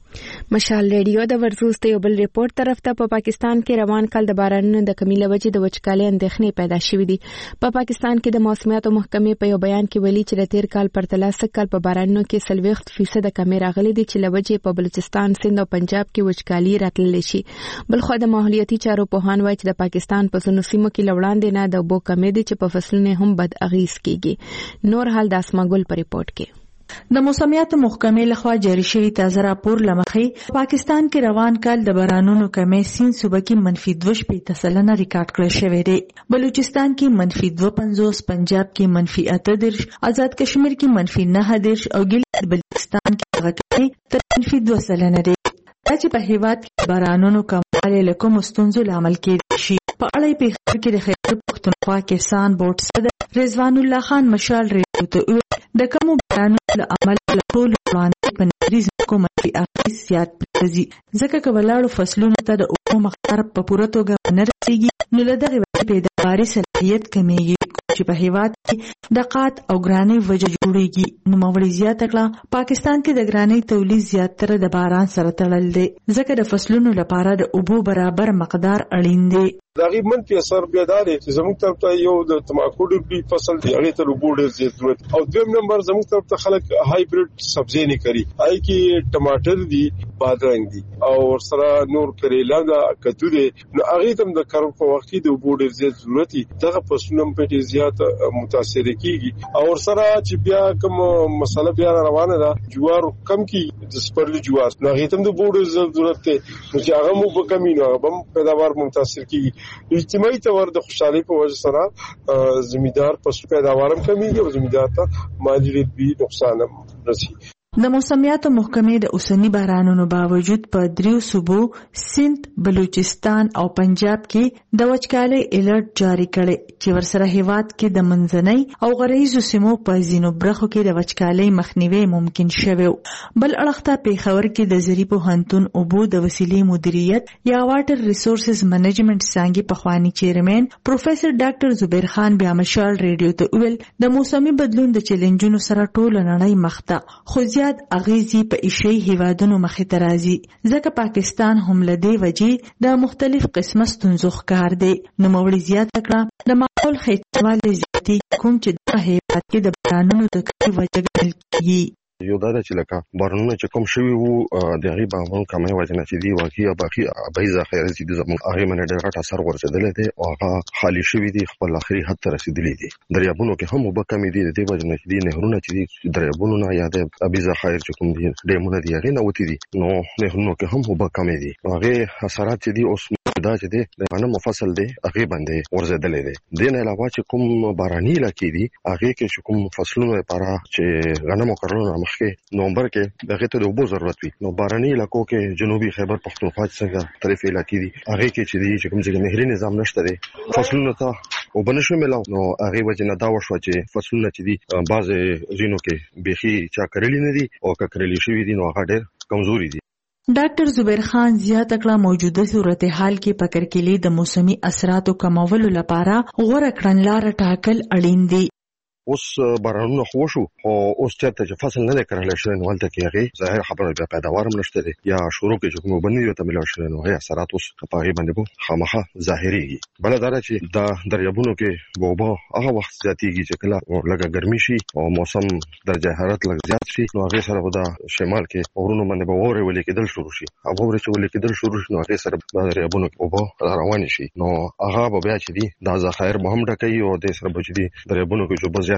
مشال ریډیو د ورزوست یو بل ریپورت طرف ته په پاکستان کې روان کال د بارانونو د کمی له وجې د وچکالۍ اندېښنې پیدا شوې دي. په پاکستان کې د موسمیاتو محکمې په یو بیان کې ویلي چې د تیر کال پرتله سږ کال په بارانونو کې څلوېښت فیصد کمی راغلي دي چې له وجې په بلوچستان، سند او پنجاب کې وچکالي راتللی شي. بلخوا د ماحولیاتي چارو پوهان وایي چې د پاکستان په ځینو سیمو کې له وړاندې نه د اوبو کمی دي چې په فصلونو هم بد اغیز کیږي. نور حال د اسماګل په ریپورت کې. د موسمیاتو محکمې لخوا جاری شوی تازه راپور لمخې پاکستان کې روان کال د بارانونو کمی سین صوبه کې منفي دوه شپېته سلنه ریکارډ کړل شوی دی. بلوچستان کې منفي دوه پنځوس، پنجاب کې منفي اته دېرش، آزاد کشمیر کې منفي نهه دېرش او ګیلګت بلتستان کې هغه کمی تر منفي دوه سلنه دی. دا چې په هیواد کې بارانونو کموالی له کومو ستونزو لامل کېدای شي په اړه یې پېښور کې د خیبر پښتونخوا کسان بورډ صدر رضوان الله خان مشال ریډیو ته وویل د کومو بارانونو له امله له ټولو وړاندې په نظري ځمکو منفي اغېز زیات پرځي، ځکه که ولاړو فصلونو ته د اوبو مقدار په پوره توګه ونه رسېږي نو له دغې وجې پیداواري صلاحیت کمیږي چې په هیواد کې د قات او ګرانۍ وجه جوړیږي. نوموړي زیاته کړه پاکستان کې د ګرانۍ تولید زیاتره د باران سره تړل دی، ځکه د فصلونو لپاره د اوبو برابر مقدار اړین دی. دا غي منفي اثر بیا دا دی چې زموږ طرف ته یو د تماکو ډېر فصل دی، هغه ته اوبو ډېر زیات ضرورت، او دویم نمبر زموږ طرف ته خلک هایبرید سبزی نه کوي، هاي کې ټماټر دي، بادرنګ دي او سره نور کریلا دا کدو دي، نو هغه تم د کارو په وخت کې د اوبو ډېر زیات ضرورت دي، دغه فصلونه په ډېر زیات متاثر کیږي. او سره چې بیا کوم مسله بیا روانه ده جوار کم کی د سپرلی جوار، نو هغه تم د اوبو ډېر ضرورت دی، نو چې هغه مو په کمینو هغه پیداوار متاثر کیږي. اجتماعي تور د خوشحالي په وجه سره زمیندار پسو پیداوارم کمیږي او زمیندار ته مالی بي نقصان هم رسي. د موسمیاتو محکمې د اوسنی بارانونو باوجود په دریو صوبو سند، بلوچستان او پنجاب کې د وچکالۍ الرټ جاری کړي چې ورسره هیواد کې د منځنۍ او غرایزو سیمو په ځینو برخو کې د وچکالۍ مخنیوي ممکن شوی. بل اړخ ته پېښور کې د زری پوهنتون اوبو د وسیلې مدیریت یا واټر ریسورسز منیجمنت څانګې پخوانی چیرمن پروفیسور ډاکټر زبیر خان بیا مشال ریډیو ته ویل د موسمي بدلون د چیلنجونو سره ټول نړۍ مخ ته خو زیات اغیزی په ایشي هیوادونو مخې ته راځي، ځکه پاکستان هم له دې وجې د مختلف قسمه ستونزو ښکار دی. نوموړي زیاته کړه د ماحول خیټوالی زیاتېږي کوم چې دغه هیواد کې د بارانونو د کمۍ وجه ګڼل کېږي. یو دا چې لکه بارانونه چې کوم شوي وو د هغې بارانونو کمۍ وجه نه چې دي واقعي او باقي آبي ذخیره چې دي زموږ هغې باندې ډېر غټ اثر غورځېدلی دی او هغه خالي شوي دي، خپل آخري حد ته رسېدلي دي. دریابونو کې هم اوبه کمې دي، د دې وجه نه چې دي نهرونه چې دي دریابونو نه یا د آبي ذخایر چې کوم دي ډیمونه دي هغې نه وتي دي، نو نهرونو کې هم اوبه کمې دي. هغې اثرات چې دي اوس دا چې دی د غنمو فصل دی هغې باندې غورځېدلی دی. دې نه علاوه چې کوم باراني علاقې دي هغې کې چې کوم فصلونو لپاره چې غنمو کرلو نه مخکې نومبر کې هغې ته د اوبو ضرورت وي، نو باراني علاقو کې جنوبي خیبر پښتونخوا چې څنګه مختلفې علاقې دي هغې کې چې دي چې کوم ځای کې نهري نظام نشته دی، فصلونو ته اوبه نه شوی میلاو، نو هغې وجې نه دا وشوه چې فصلونه چې دي بعضې ځینو کې بیخي چا کرلي نه دي او که کرلي شوي دي نو هغه ډېر کمزوري دي. ډاکټر زبیر خان زیاته کړه موجوده صورتحال کې په کرکیلې د موسمي اثراتو کمولو لپاره غوره کړنلاره ټاکل اړین دي. اوس بارانونه خو وشو خو اوس چېرته چې فصل نه دی کرلی شوی نو هلته کې هغې ظاهر خبره بیا پیداوار هم نشته دی، یا شروع کې چې کوم اوبه نه دي ورته میلاو شوی نو هغې اثرات اوس په هغې باندې به خامخا ظاهرېږي. بله دا ده چې دا دریابونو کې به اوبه هغه وخت زیاتېږي چې کله لږه ګرمي شي او موسم درجه حرارت لږ زیات شي، نو هغې سره به دا شمال کې غرونو باندې به واورې ولې کېدل شروع شي، او واورې چې ولې کېدل شروع شي نو هغې سره دا دریابونو کې اوبه روانې شي، نو هغه به بیا چې دي دا ذخایر به هم ډکوي او دې سره به چې دي دریابونو کې چې اوبه زیات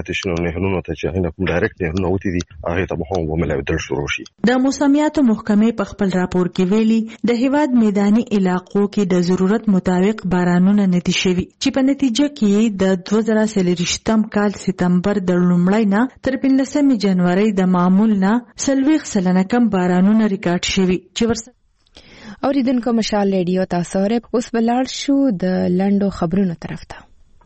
زیات شنو نهرونو ته چې هغه کوم ډایرکټ نهرونه وتی دي هغه ته به هم وملایدل شروع شي. د موسمیاتو محکمې په خپل راپور کې ویلي د هیواد میداني علاقو کې د ضرورت مطابق بارانونه ندي شوي چې په نتیجه کې د دوه زره څلوېښتم کال سپتمبر د لومړۍ نه تر پنځلسمې جنوري د معمول نه څلوېښت سلنه کم بارانونه ریکارډ شوي چې ورسره اوریدونکو مشال ریډیو تاسو ور اوس بلار شو د لندو خبرونو طرف ته.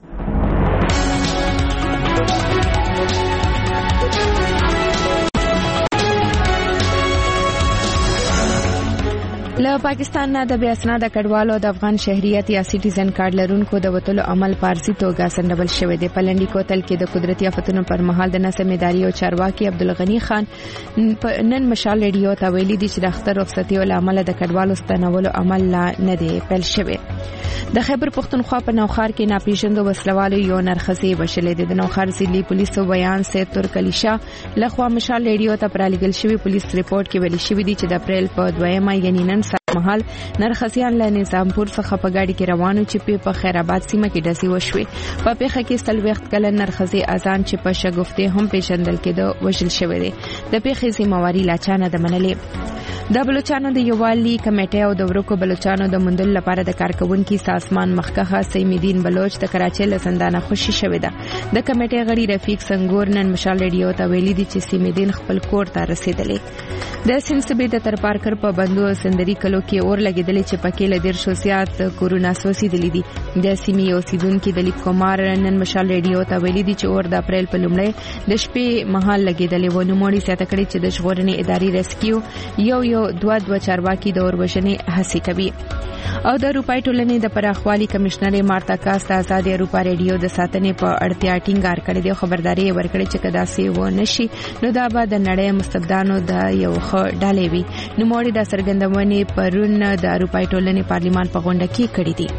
له پاکستان نه د بې اسناده کډوالو د افغان شهریت یا سټیزن کارت لرونکو د وتلو عمل پارسي توګه سندبل شوی دی. په لنډي کوتل کې د قدرتي آفتونو پر مهال د نظم اداري او چارواکي عبدالغنی خان نن مشال ریډیو ته ویلي دي چې د اختر رخصتي ول عمل د کډوالو ستنولو عمل لا نه دی پیل شوی. د خیبر پختونخوا په نوخار کې ناپېژندو وسلوالو یو نرخصي بشلې دي. د نوخار ضلعي پولیسو بیان سید ترکلیشا لخوا مشال ریډیو ته پرالګل شوی پولیس ریپورت کې ویلي شوی دی چې د اپریل په دویمه یعنی نن مهال نرخصیان له نظامپور څخه په گاډي کې روانو چې په خیر آباد سیمه کې ډزې وشوې. په پیښه کې ستلوخت کله نرخصي اذان چې په شګفته هم پیژندل کېده وژل شوی دی. د پیښې ذمہواری لا چانه د منلې. د بلوچستان د یووالي کمیټې او د ورکو بلوچستان د مندل لپاره د کارکونکو سازمان مخکخه سیمدین بلوچ د کراچۍ له زندانه خوشي شوی ده. د کمیټې غړي رفیق سنگور نن مشال ریډیو ته ویلي دي چې سیمدین خپل کور ته رسیدلې. د سنسبې د ترپارکر په بندو سندري کلو کې اور لګیدلې چې پکې له ډیر شو سیات کورونا سوسیدلې دي. د سیمې اوسیدونکو دلیپ کومار نن مشال ریډیو ته ویلي دي چې اور د اپریل په لومړۍ د شپې مهال لګیدلې و. نو موري سیاته کړي چې د ژغورنې اداري ریسکیو یو یو دوه دوه چارواکي د اور وژنې هڅه کوي. او د اروپای ټولنې د پراخوالي کمشنر مارتا کاست آزاد اروپا ریډیو د ساتنې په اړتیا ټینګار کړی دی. خبرداري ورکړي چې کدا سی و نشي نو دا به د نړۍ مستبدانو د یو خ ډالې وي. نو موري د سرګندونې پرون د اروپای ټولنې پارلیمان په غونډه کې کړی دی.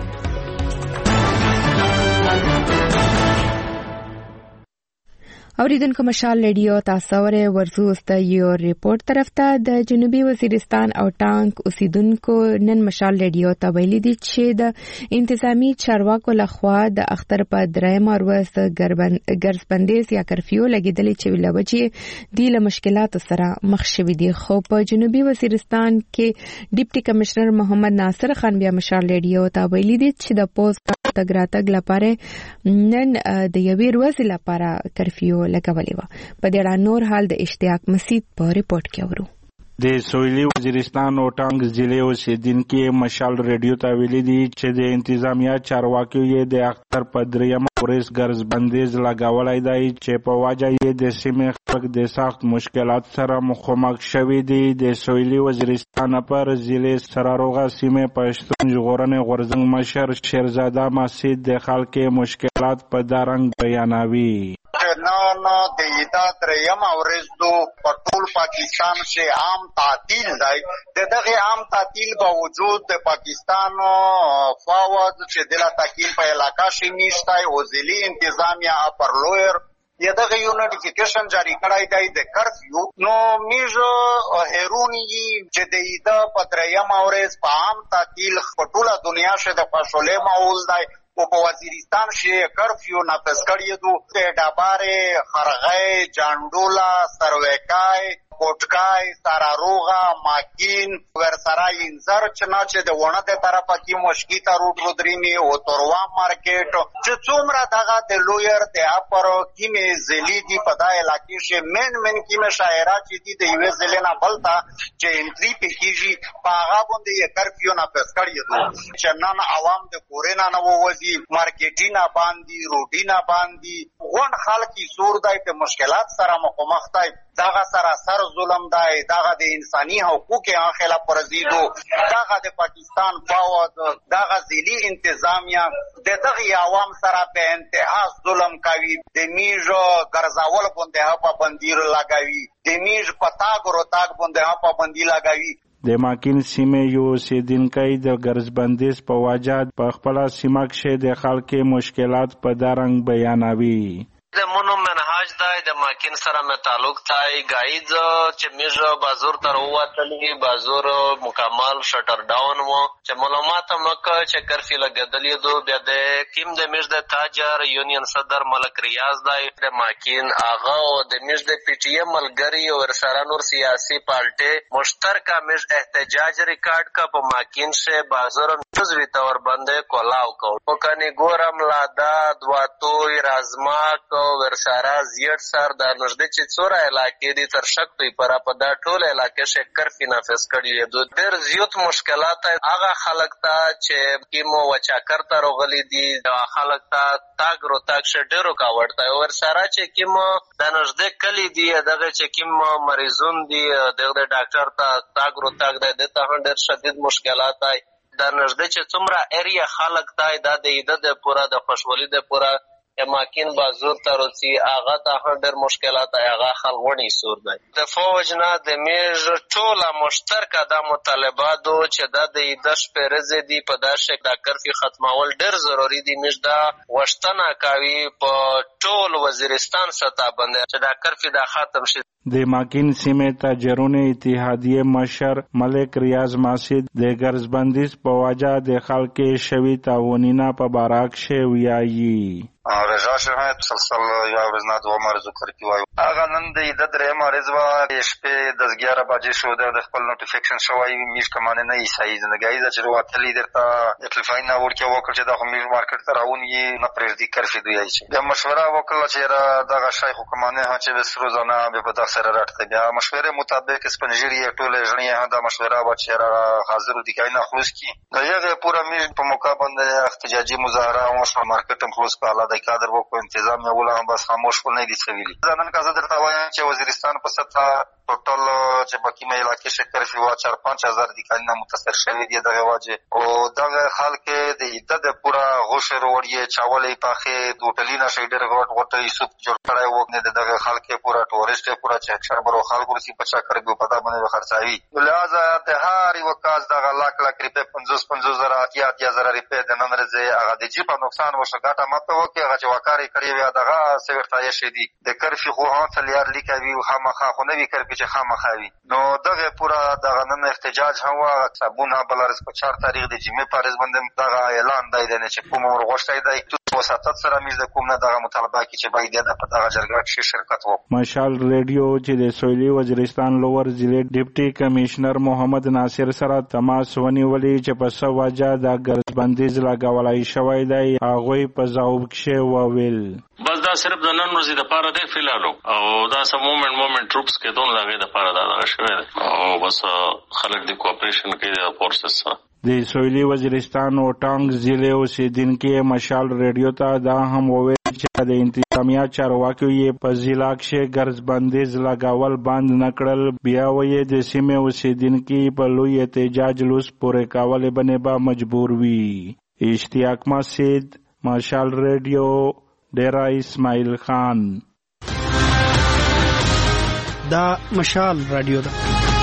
اوریدونکو مشال ریډیو تاسو ورې ورزوست یو ریپورت طرف ته د جنوبي وزیرستان او ټانک اوسیدونکو نن مشال ریډیو ته ویلي دي چې د انتظامی چارواکو لخوا د اختر په دریم ورځ ګرځبندیز یا کرفیو لګیدلې چې لوجې دی له مشکلاتو سره مخ شوي دي. خو په جنوبي وزیرستان کې ډیپټي کمشنر محمد ناصر خان بیا مشال ریډیو ته ویلي دي چې د پوسټ تګ راتګ لپاره نن د یوې ورځې لپاره کرفیو لګولې و. په دې اړه نور حال د اشتیاق مسید په ریپورت کې اورو. د سویلي وزیرستان او ټانک ضلع اوسیدونکو مشال ریډیو ته ویلي دي چې د انتظامیه چارواکو یې د اختر په دریم ورځ ګرځبندیز لګولای دی چې په وجه یې د سیمې خلک د سخت مشکلات سره مخامخ شوي دي. د سویلي وزیرستان پر ضلع سراروغه سیمې پښتون ژغورنې غورځنګ مشر شیرزاده مسید د خلکو مشکلات په دارنګ بیانوي. نن د ایدا دریم ورځ دو په ټول پاکستان کې عام تعطیل دی. د دغه عام تعطیل باوجود د پاکستان فوج چې د تعطیل په علاقہ کې نشته او ځلي انتظامیه اپر لویر یا دغه یو نوټیفیکیشن جاری کړای دی د کرفیو. نو میجو هرونی چې د ایدا په دریم ورځ په عام تعطیل په ټوله دنیا کې د فاصله معول دی او په وزیرستان کې کرفیو نافذ کړی دی. د ډبارې خرغې جانډولا سرویکای کوټکای ساراروغا ماکین ورسرای انزر چنا چې د ونه د طرفه کې مشکیتا روټ رودرینی او توروا مارکیټ چې څومره دغه د لویر د اپر کې زلی دی په دای علاقې کې من من کې شاعرات چې دی د یو زلینا بلتا چې انټری پکېږي په هغه باندې یې کرفیو نافذ کړی دی چې نن عوام د کورینا نه ووزي مارکیټینا باندې روډینا باندې غون خلک زور دای په مشکلات سره مخامخ دي. دغه سراسر ظلم دی، دغه د انساني حقوقو خلاف ورزي دو، دغه د پاکستان فوج، دغه ځلي انتظامیه د دغه عوام سره په انتها ظلم کوي. د میژو ګرځاول باندې پابندي لګوي، د میژ پتاګ او تاګ باندې پابندي لګوي. د ماکین سیمې یو اوسیدونکی د ګرځبندیز په وجه په خپله سیمه کښې د خلکو مشکلات په دا رنګ بیانوي. د مونو منهاج دای د ماکین سره مې تعلق تای گایز چې میژ بازور تر ووتلی بازور مکمل شټر ډاون وو چې معلومات مکه چې کرفی لګدلې دو بیا د کیم د میژ د تاجر یونین صدر ملک ریاض دای د ماکین اغا او د میژ د پی ټی ایم ملګری او سره نور سیاسي پارټي مشترکه میژ احتجاج ریکارډ کا په ماکین سے بازور جزوی طور باندې کولاو کو وکني ګورم لادا دواتوی رازماک ورساره زیات سر د نږدې چې څوره علاقې دي تر شک دوی پر په دا ټول علاقې شکر فی نافذ کړي دي ډېر زیات مشکلات هغه خلک ته چې کیمو وچاکر ته راغلي دي خلک ته تاګ رو تاګ شډرو کا ورته ورساره چې کیمو د نږدې کلی دي دغه چې کیمو مریضون دي دغه ډاکټر ته تاګ رو تاګ د ته ډېر شدید مشکلات دي د نږدې چې څومره ایریا خلک ته د دې د پورا د خوشحالي د پورا اماکن بازور تروسی آغا تا هندر مشکلات آغا خلغونی سور دی د فوجنا د میج ټوله مشترکه د مطالباتو چې د د دش پرزه دی په داشه د کرفی ختمول ډیر ضروری دی میج دا وشتنه کوي په ټول وزیرستان سطح باندې چې د کرفی د ختم شي د ماکین سیمه تاجرون اتحادیه مشر ملک ریاض ماسید د ګرځبندیز په واجه د خلک شوی تاونینا په باراک شویایي رضا شهید سلسل یا ورځ دوه مرزو کرکی وایو هغه نن د د درې مرز وا شپې د زګیاره بجې شو د خپل نوټیفیکیشن شوی میش کمانه نه ایسای زندګۍ د چروا تلی درته اټلفاین اور کې وکړ چې د میش مارکیټ ته راون یې نه پرېږدي کرفي دوی شي د مشوره وکړه چې را دغه شیخ حکمانه چې به روزانه به په دغه سره راټته بیا مشوره مطابق سپنجری ټوله ژنې دا مشوره و چې را حاضر دي کینه خلاص کی دغه پورا میش په موقع باندې احتجاجي مظاهره او مارکیټ هم خلاص کړه د کادر وکړو انتظام یې ولا هم بس خاموش ول نه دي سویلي ځانن کا زه درته وایم چې وزیرستان په سطح ټوټل چې باقي مې علاقې شکر فی وا چار پنځه هزار دي کله متاثر شوی دي دغه واجه او دغه خلک د عدد پورا غوشر وړي چاولې پاخه دوټلینا شیډر غوټ غوټي سوپ جوړ کړای وو نه دغه خلک پورا ټورست پورا چې اکثر برو خلکو رسی پچا کړو پتا باندې خرڅاوي لہذا د هاري وکاس دغه لاک لاک ریپه پنځوس پنځوس زره اتیا اتیا زره ریپه د نن رزه هغه د جی په نقصان وشو ګټه مته وکي هغه چې وکاري کړی وي دغه سیورتای شدي د کرفي خو هان تلیار لیکوي خامخا خو نه وی کرفي چې خامخا وي نو دغه پورا دغه نن احتجاج هم وا صابونه بلارس په چهار تاریخ د جمعې پارز باندې دغه اعلان دی نه چې کوم ورغشتای دی وساتت سره میز د کوم نه دغه مطالبه کی چې باید د دغه جرګه کې شرکت وکړي مشال ریډیو چې د سویلي وزیرستان لوور ضلع ډیپټي کمشنر محمد ناصر سره تماس ونیولې چې په سواجه د ګرځبندیز لګولای شوی دی هغه په ځواب کې وویل بس دا صرف د نن ورځې د پاره دی فلالو او دا سم مومنت مومنت ټروپس کې دون لاګي د پاره دا شوی او بس خلک د کوآپریشن کې د فورسز سره د سویلي وزیرستان او ټانګ ضلع اوسیدونکو مشال ریډیو ته دا هم وویل چې د انتظامیه چارواکو یې په ضلع کې ګرځبندیز لګاول بند نکړل بیا وایي د سیمې اوسیدونکو په لوی احتجاج لوس پورې کول باندې به مجبور وي اشتیاق مسجد مشال ریډیو ډیرا اسماعیل خان دا مشال رادیو ده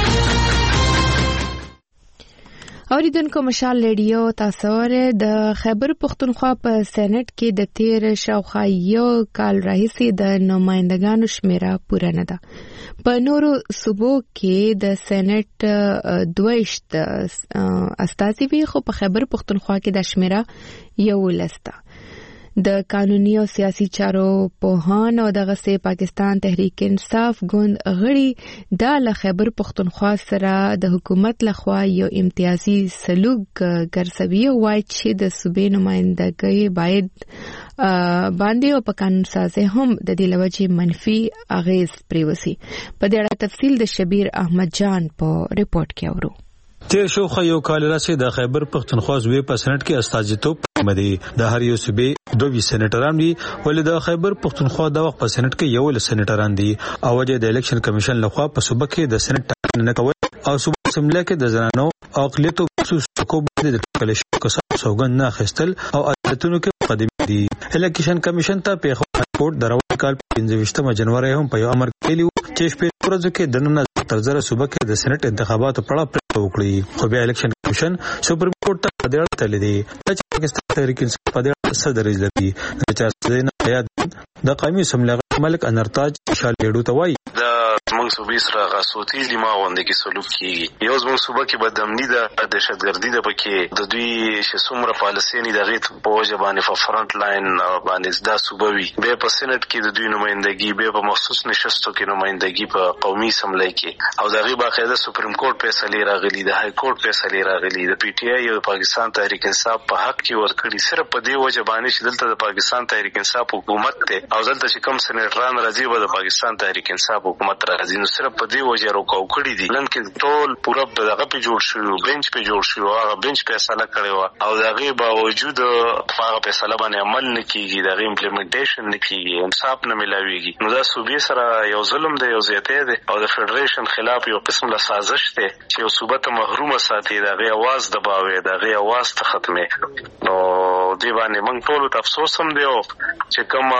اوریدونکو مشال ریډیو تاسو ورته د خیبر پختونخوا په سېنات کې د تیر شاوخوا یو کال راهیسې د نمائندګانو شمیره پوره نه ده په نورو صوبو کې د سېنات دویشت استازي وي خو په خیبر پختونخوا کې د شمیره یو لسته د قانوني او سیاسي چارو پوهان او دغه سه پاکستان تحریک انصاف ګوند غړي د ل خیبر پختونخوا سره د حکومت لخوا یو امتیازي سلوک ګرځوي وای چې د صوبې نمائندګۍ باید باندې او په قانون سازي هم د دې لوجه منفي اغیز پریوسی په دې اړه تفصیل د شبیر احمد جان په ریپورت کې اورو تیر شوخه یو کال راځي د خیبر پختونخوا زوی په سېنات کې استازیتوب مدي د هر یو صوبې دوه سېنیټران دي ولې د خیبر پختونخوا د وخت په سېنات کې یو ل سېنیټران دي او د الیکشن کمیشن لخوا په صوبه کې د سېنات نه کوي او صوبه سمله کې د زنانو اقلیتو خصوص کو باندې د ټکل شو سوګند نه خستل او عادتونو کې مقدمه دي الیکشن کمیشن ته په کوټ دروازه کال پنځه جنوري هم په امر کړی چې په ورځو کې د نن تر زره صوبه کې د سېنات انتخاباتو په اړه پریکړه وکړي خو بیا الیکشن کمیشن سپریم کورټ ته په دې اړه تللی دی چې پاکستان تحریک انصاف په دې اړه صدر لري چې څه نه د قومي اسمبلی ملک انرتاج شالیډو ته وایي زمونږ صوبې سره غاسوتي لما غونډې کې سلوک کیږي یو زمونږ صوبه کې بدامني ده دهشتګردي ده پکې د دوی چې څومره پالیسۍ دي د هغې په وجه باندې په فرنټ لاین باندې دا صوبه وي بیا په سینټ کې د دوی نمایندګي بیا په مخصوص نشستو کې نمایندګي په قومي اسمبلی کې او د هغې باقاعده سپریم کورټ فیصلې راغلي د های کورټ فیصلې راغلي د پی ټي آی او پاکستان تحریک انصاف په حق کې ورکړي صرف په دې وجه باندې چې دلته د پاکستان تحریک انصاف حکومت دی او دلته چې کوم سینټران راځي به د پاکستان تحریک انصاف حکومت راځي نو صرف په دې وجه روکاو کړي دي نن کې ټول پوره دغه په جوړ شو بنچ په جوړ شو هغه بنچ فیصله کړی و او دغه باوجود هغه فیصله باندې عمل نه کیږي دغه امپلیمنټیشن نه کیږي انصاف نه ملاويږي نو دا صوبې سره یو ظلم دی یو زیاته دی او د فدریشن خلاف یو قسم له سازش دی چې یو صوبه ته محروم ساتي دغه आवाज دباوي دغه आवाज ته ختمه نو دی باندې موږ ټول ته افسوس هم دی چې کوم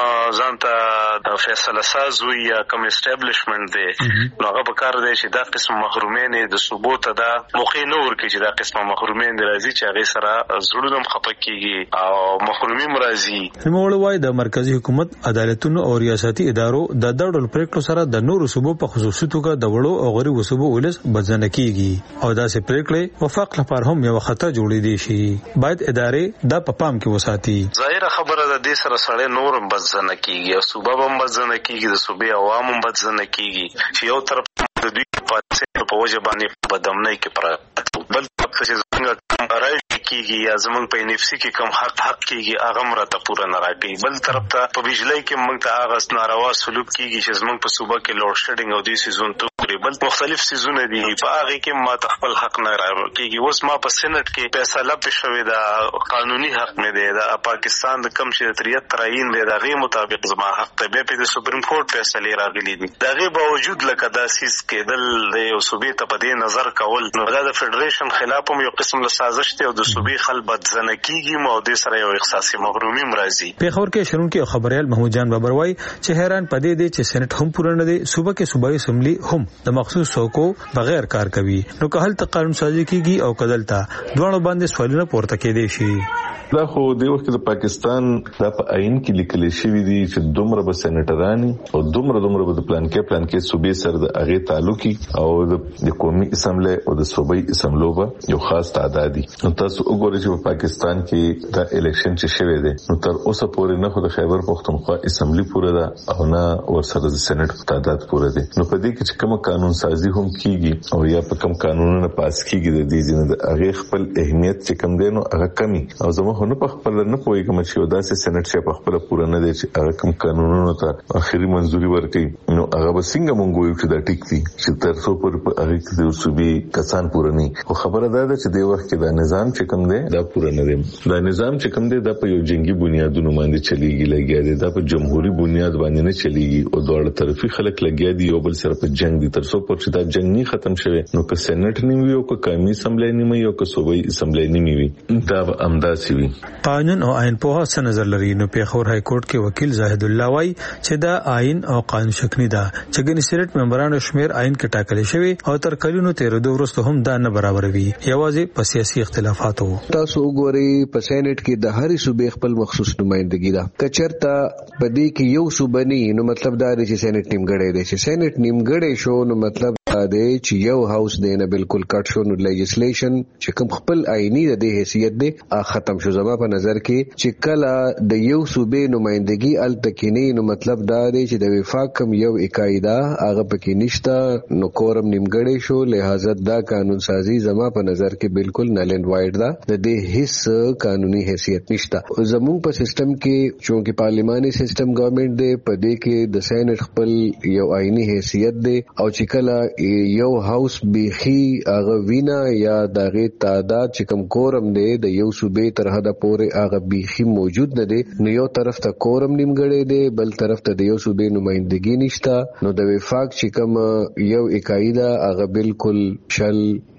ځانته فیصله ساز وي یا کوم اسټابلیشمنت دی نو هغه په کار دی چې دا قسم محرومین د ثبوت دا موخې نه ورکړي چې دا قسم محرومین راځي چې هغه سره زړونه مخفق کیږي او محرومي مرضی نوموړ وای د مرکزی حکومت عدالتونو او ریاستي ادارو د دړل پریکړو سره د نورو صوبو په خصوصي توګه د وړو او غریبو صوبو ولس بدزنه کیږي او دا سه پریکړې وفاق لپاره هم یو خطر جوړې دي شي باید ادارې دا په پام کې وساتي ظاهر خبره ده د سره سره نورم بدزنه کیږي او صوبه هم بدزنه کیږي د صوبې عوام هم بدزنه کیږي چې یو طرف د دوی په په وجه باندې بدامنۍ کې پر بل طرف چې څنګه راځي کیږي یا زمونږ په نفسي کې کم حق حق کیږي هغه مرته پوره نه راځي بل طرف ته په بجلی کې موږ ته هغه ناروا سلوک کیږي چې زمونږ په صوبه کې لوډ شیډینګ او د سیزون تقریبا مختلف سیزونه دي په هغه کې ما خپل حق نه راکېږي اوس ما په سېنات کې فیصله پښوي دا قانوني حق مې دی دا پاکستان د کم شریعت ترعین دی دا غي مطابق زما حق ته به په سپریم کورټ فیصله راغلي دي دا غي باوجود لکه دا سیس کېدل د یو صوبې ته په دې نظر کول نو دا د فدریشن خلاف هم یو قسم له سازش دی او د صوبې خل بدزنه کیږي مو د سره یو احساسي مغرومي مرضی په خبر کې شرونکو خبريال محمود جان بابروي چې حیران پدې دي چې سېنات هم پوره نه دي صوبه کې صوبایي اسمبلی هم د مخصوص څوکو بغیر کار کوي نو که هلته قانون سازي کیږي او کدلتا دوه باندې سوالونه پورته کېدي شي دا خو د وخت د پاکستان د په عین کې لیکل شوی دی چې دومره به سېنټرانی او دومره دومره به د پلان کې پلان کې صوبې سره د هغه تعلقي او د قومي اسمبلی او د صوبایي اسمبلو به یو خاص تعداد دي نو تاسو وګورئ چې په پاکستان کې د الیکشن چې شوی دی نو تر اوسه پورې نه خو د خیبر پختونخوا اسمبلی پوره ده او نه ورسره د سېنات تعداد پوره دي نو په دې کې چې کوم قانون سازي هم کیږي او یا په کوم قانونونه پاس کیږي د دې ځینې د هغه خپل اهمیت چې کم دی نو هغه کمی او زموږ نه په خپل نه پوهیږم چې یو داسې سېنات چې په خپل پوره نه دی چې هغه کوم قانونونو ته اخري منځوري ورکړي نو هغه به څنګه مونږ وایو چې دا ټیک دي چې تر څو پر هغه کې د صوبې کسان پوره نه خو خبره ده چې د وخت کې دا نظام چې کوم دی دا پوره نه دی دا نظام چې کوم دی دا په یو جنگي بنیادونو باندې چلیږي لګیا دی دا په جمهوریت بنیاد باندې نه چلیږي او دوه طرفي خلک لګیا دي یو بل سره په جنگ دي تر څو پر چې دا جنگ نه ختم شوه نو که سېنات نیوي او که قومي اسمبلی نیوي او که صوبایي اسمبلی نیوي دا به امداسي وي قانون او آئین په څه نظر لري نو پیښور های کورټ کې وکیل زاهد الله وای چې دا آئین او قانون شکنی ده چې ګنې سېنات ممبرانو شمیر آئین کې ټاکل شوی او تر کلونو تیر دوه ورځې هم دا نه برابر وي یوازې په سیاسي اختلافاتو تاسو وګورئ په سېنات کې د هرې صوبې خپل مخصوص نمائندګي ده کچرته په دې کې یو صوبه نه نو مطلب دا دی چې سېنات نیمګړی دی چې سېنات نیمګړی شو نو مطلب دی چې یو هاوس دی نه بالکل کټ شو نو لیجسلیشن چې کوم خپل آئینی د حیثیت دی ختم شو زما په نظر کې چې کله د یو صوبې نمائندګي ال تکینی نو مطلب دا دی چې د وفاق کم یو اکایدا هغه پکې نشته نو کورم نیمګړی شو لہذا دا قانون سازي زما په نظر کې بالکل نل اینڈ وایډ دا د دې هیڅ قانوني حیثیت نشته زموږ په سیستم کې چونکه پارلیماني سیستم گورنمنت دی په دې کې د سېنات خپل یو آئینی حیثیت دی او چې کله یو هاوس بیخي هغه وینا یا دغه تعداد چې کم کورم دی د یو صوبې تر حده پورې هغه بیخي موجود نه دی نو یو طرف ته کورم نیمګړی دی بل طرف ته د یو صوبې نمائندګي نشته نو د وفاق چې کم یو اکایدا هغه بالکل شل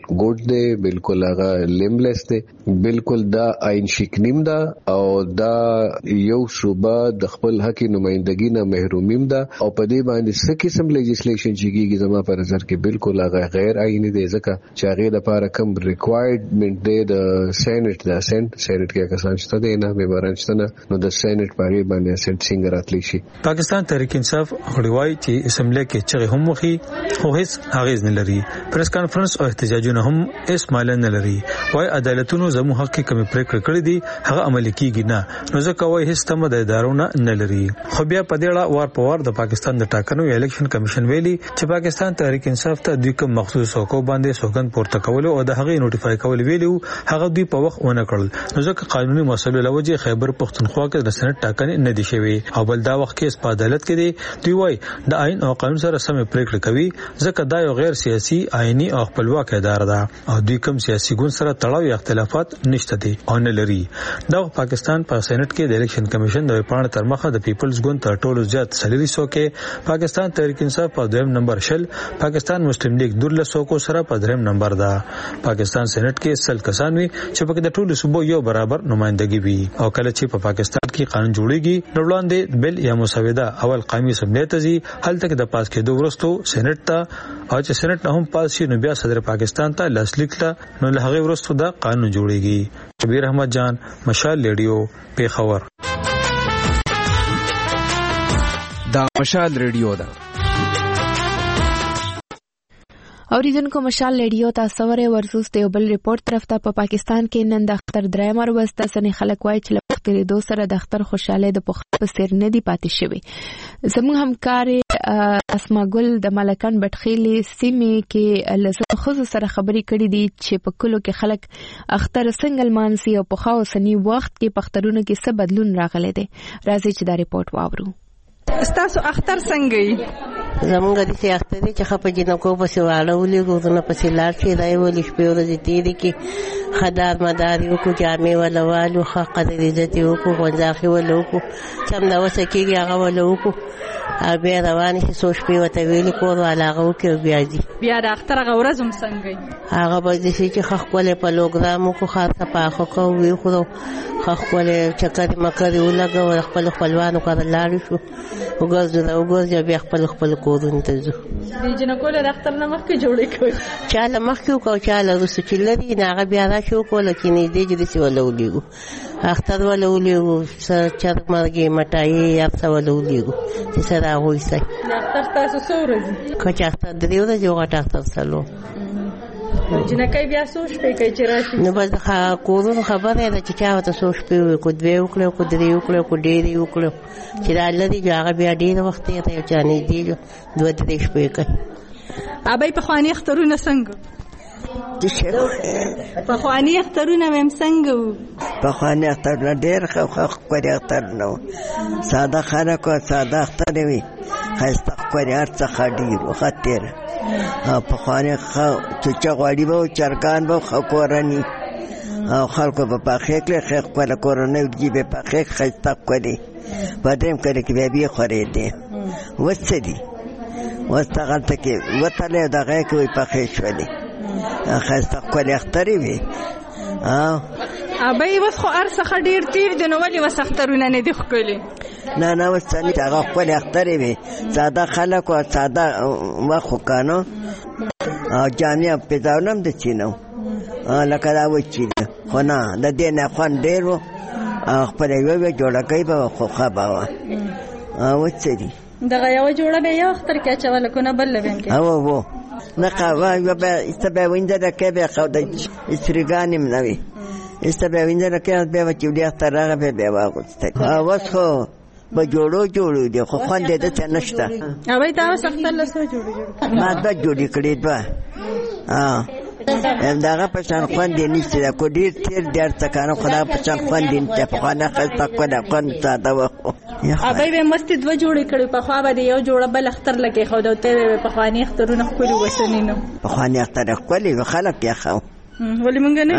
ګوډ دی، بالکل هغه لیملیس دی، بالکل دا آئین شکنیم ده او دا یو صوبه د خپل حق نمائندګي نه محرومیم ده او په دې باندې څه قسم لیجسلیشن چې کیږي زما په نظر کې بالکل هغه غیر آئینی دی، ځکه چې هغه د لپاره کم ریکوایرمنت دی د سېنات د سېنات سېنات کې کسان شته دي نه به برانچته نه نو د سېنات په اړه باندې سېنات څنګه راتلی شي. پاکستان تحریک انصاف غړوای چې اسمبلی کې چې هم مخي خو هیڅ اغیز نه لري، پریس کانفرنس او احتجاجونه هم هیڅ مال نه لري، وای عدالتونو زمو حق کې کمی پریکړه کړې دي هغه عملي کیږي نه، نو ځکه وای هیڅ تم د ادارونو نه لري. خو بیا په دې اړه وار په وار د پاکستان د ټاکنو الیکشن کمیشن ویلي چې پاکستان تحریک انصاف ته د کوم مخصوص حقوق باندې سوګند پورته کول او د هغه نوټیفای کول ویلو هغه دوی په وخت ونه کړل، نو ځکه قانوني مسلو لوجه خیبر پختونخوا کې د سېنات ټاکنې نه دي شوی او بل دا وخت کې په عدالت کې دی دوی وای د آئین او قانون سره سم پریکړه کوي ځکه دا یو غیر سیاسي آئینی او خپلواک اداره ده او دوی کوم سیاسي ګوند سره تړاو یا اختلافات نشته دي او نه لري. دا پاکستان په سېنات کې د الیکشن کمیشن د پاڼه تر مخه د پیپلز ګوند تر ټولو زیات سلیری سو کې پاکستان تحریک انصاف په دویم نمبر شل، پاکستان مسلم لیگ دولس سو کو سره په دریم نمبر ده. پاکستان سېنات کې سل کسان وي چې په د ټولو صوبو یو برابر نمائندګي وي او کله چې په پاکستان کې قانون جوړیږي نو وړاندې بل یا مسوده اول قومي اسمبلی ته ځي، هلته کې د پاس کېدو وروسته سېنات ته او چې سېنات نه هم پاس شي نو بیا صدر پاکستان ته لاسلیک ته نو له هغه وروسته دا قانون جوړیږي. شبیر احمد جان، مشال ریډیو، پیښور. دا مشال ریډیو ده. اوریدونکو مشال ریډیو تاسو ورې ورزوس ته بل ریپورت طرف ته په پا پاکستان کې نن د اختر درېمه ورځ ته سنې خلک وایي چې لختري دو سره د اختر خوشاله د پخ په سر نه دی پاتې شوی. زموږ همکار اسماګل د ملکان بټخیلي سیمې کې لزه خو سره خبرې کړې دي چې په کلو کې خلک اختر سنگل مانسي او په خاص سني وخت کې پخترونو کې څه بدلون راغلي دي. راځي چې دا ریپورت واورو. استاسو اختر څنګه یې؟ زمونږ د سي اختر دي چې خپه جنکو په سیواله ولې ګورنه په سیلار شي دای ولې شپې ورځې تیرې کې خدار مدار یو کو جامې ولا والو حق قدر عزت یو کو غنځاخي ولو کو سم دا وسه کېږي هغه ولو کو بیا روان شي سوچ په وته ویل کور علاقه کې بیا دي بیا د اختر غورزم څنګه هغه به دي چې خخ کوله په لوګرامو کو خاصه پاخو کو وی خو خخ کوله چکر مکر ولګو خپل خپلوانو کار لاړ شو وګورځ نو وګورځ بیا خپل خپل کورونه ته ځو دي جنکو له اختر نه مخکې جوړې کوي چاله مخکې کو چاله رسو چې لري نه هغه بیا را شو کوله کې نه دي چې سی ولولېګو اختر ولولېګو چر مرګي مټای یا څه ولولېګو چې سره وای سي اختر تاسو سورځي کچ اختر دیو د جوړه اختر سلو جنکای بیا سوچ په کې چې راشي نو بس ښه کوو خبره ده چې چا ته سوچ په کو دوی وکړو کو درې وکړو کو ډېری وکړو چې الله دې هغه بیا ډېر وخت یې ته چانه دی دوه درې شپې کوي ابای په خواني اخترونه څنګه په خواني اخترونه مم څنګه په خواني اخترونه ډېر خو خو کوي اختر نو ساده خانه کو ساده اختر وي خاصه کوي هر څه خډیر وختیر په خواني خو چې غواړي به چرګان به خورني او خلکو په پاخه کې خخ کوله کورونه دی به پاخه خسته کوي په دیم کې کې به خوري دي وڅدي واستغلت کې وتله دغه کوي پاخه شولې خسته کوله اخترې وي ها ابي وس خو ارسه خډیر تیر د نو ولي وسخترونه نه دي خولې نه نه وسني هغه خپل اخترې وي ساده خلک او ساده مخ کانو او جامع پیداونم د چینو لکه دا و چې خو نه د دې نه خوان ډیرو خپل یو یو جوړه کوي به خو خبا و او څه دغه یو جوړه به یو اختر کې چول کو نه بل لبم کې او وو نه قوا به استبه وینده کې به خو د استریګانم نوي استبه وینده کې به چې دې اختر راغه به به واغسته او خو به جوړو جوړو دي خو خوان دې ته نشته اوبې تاسو اختر له سره جوړو ما دا جوړی کړی دا ها ام داغه په شان خوان دي نشته دا کو ډیر تیر ډیر څکانو خدا په شان خوان دي ته په خانه خسته کو دا خوان ساده و ابي به مست دو جوړې کړې په خوا به یو جوړه بل اختر لکه خو دا ته په خواني اخترونه خپل وسنینو په خواني اختر خپل خلک یې خو ولې مونږ نه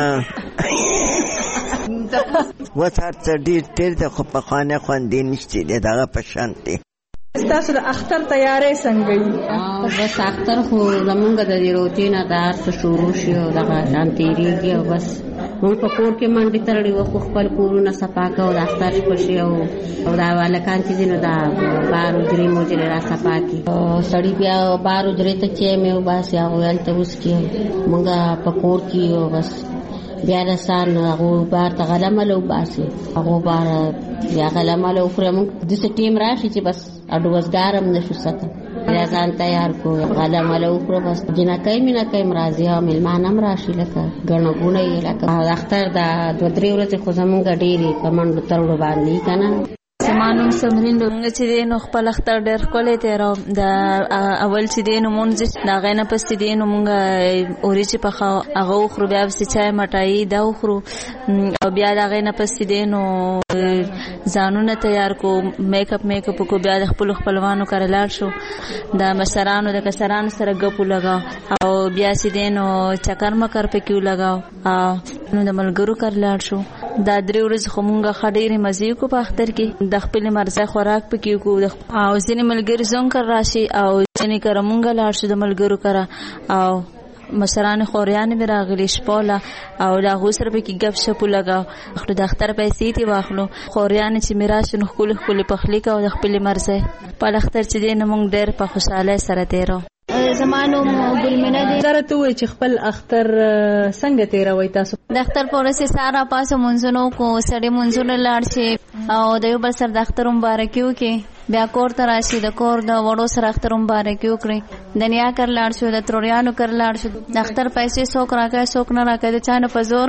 وڅار څه ډیر تیر ته خو په خوانه خوان دي نشته دغه په شان دي تاسو د اختر تیاری څنګه وي؟ بس اختر خو زمونږ د دې روتینه د هر څه شروع شي او دغه شان تېرېږي او بس موږ په کور کې منډې تړلې وو خو خپل کورونه صفا کوو د اختر شپه شي او دا هلکان چې دي نو دا بار حجرې موجرې را صفا کړي. سړي بیا بار حجرې ته چای مې وباسي هغوی هلته وڅښي موږ په کور کې یو بس بیا د سان هغوی بار ته غلمله وباسي هغوی بار بیا غلمله وخوري موږ داسې ټیم راشي چې بس اډوزګار هم نه شو سته بیا ځان تیار کړو غلمله وخورو بس جنکۍ مینکۍ هم راځي او مېلمانه هم راشي لکه ګڼه ګوڼه یې لکه د اختر دا دوه درې ورځې خو زمونږ ډېرې په منډو ترړو باندې که نه. زما نوم سمرین مونږ چې دی نو خپل اختر ډېر ښکلی تېراو. د اول چې دی نو مونځ د هغې نه پس چې دی نو مونږ وریجې پخوو هغه وخورو بیا پسې چای مټایي دا وخورو او بیا د هغې نه پس چې دی نو ځانونه تیار کړو میک اپ میک اپ وکړو بیا د خپلو خپلوانو کره لاړ شو د مشرانو د کسرانو سره ګپ ولګاو او بیا چې دی نو چکر مکر پکې ولګاو نو د ملګرو کره لاړ شو. دا درې ورځې خو مونږ ښه ډېرې مزې وکړو په اختر کې د خپلې مرضۍ خوراک پکې وکړو او ځینې ملګري زموږ کره راشي او ځینې کره مونږ لاړ شو د ملګرو کره او مشرانې خوریانې مې راغلي شپوله او د هغوی سره پکې ګپ شپ ولګاو د اختر پیسې ترې واخلو خوریانې چې مې راشي نو ښکلې ښکلې پخلي کوو د خپلې مرضۍ په اختر چې دی نو مونږ ډېر په خوشحالۍ سره تېرو. زما نوم ګلمنه دی. زه راته ووایې چې خپل اختر څنګه تېروئ تاسو؟ د اختر په ورځ سهار راپاسو مونځونه وکړو سړی مونځونه لاړ شي او د یو بل سره د اختر مبارکي وکړي بیا کور ته راشي د کور د وړو سره اختر مبارکي وکړي د نیا کر لاړ شو د تروریانو کر لاړ شو د اختر پیسې څوک راکوي څوک نه راکوي د چا نه په زور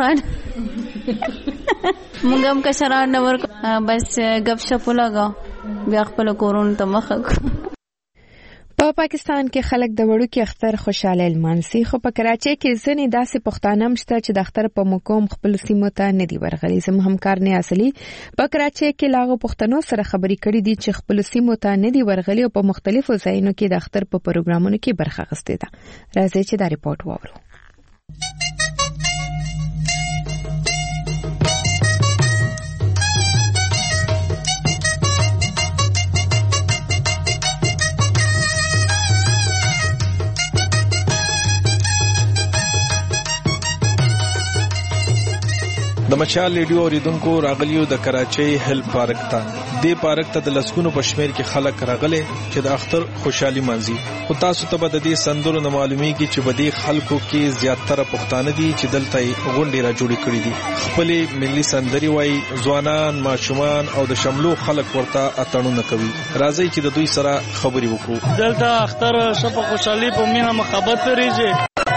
مونږ هم کشران نه ورکړو بس ګپ شپ ولګاو بیا خپلو کورونو ته مخه کړو. په پاکستان کې خلک د وړوکي اختر خوشاله لمانځي خو په کراچۍ کې ځینې داسې پښتانه هم شته چې د اختر په موقع خپلو سیمو ته نه دي ورغلي. زموږ همکار نه اصلي په کراچۍ کې له هغو پښتنو سره خبرې کړې دي چې خپلو سیمو ته نه دي ورغلي او په مختلفو ځایونو کې د اختر په پروګرامونو کې برخه اخیستې ده. راځئ چې دا ریپورټ واورو. د مشال ریډیو اوریدونکو راغلیو د کراچۍ هیل پارک ته. دې پارک ته د لسګونو په شمېر کې خلک راغلي چې د اختر خوشحالي مانځي. خو تاسو ته به د دې سندرو نه معلومیږي چې په دې خلکو کې زیاتره پښتانه دي چې دلته غونډې را جوړې کړې دي. خپلې ملي سندرې وایي ځوانان ماشومان او د شملو خلک ورته اتڼونه کوي. راځئ چې د دوی سره خبرې وکړو. دلته اختر شپه خوشحالي په مینه محبت لريږي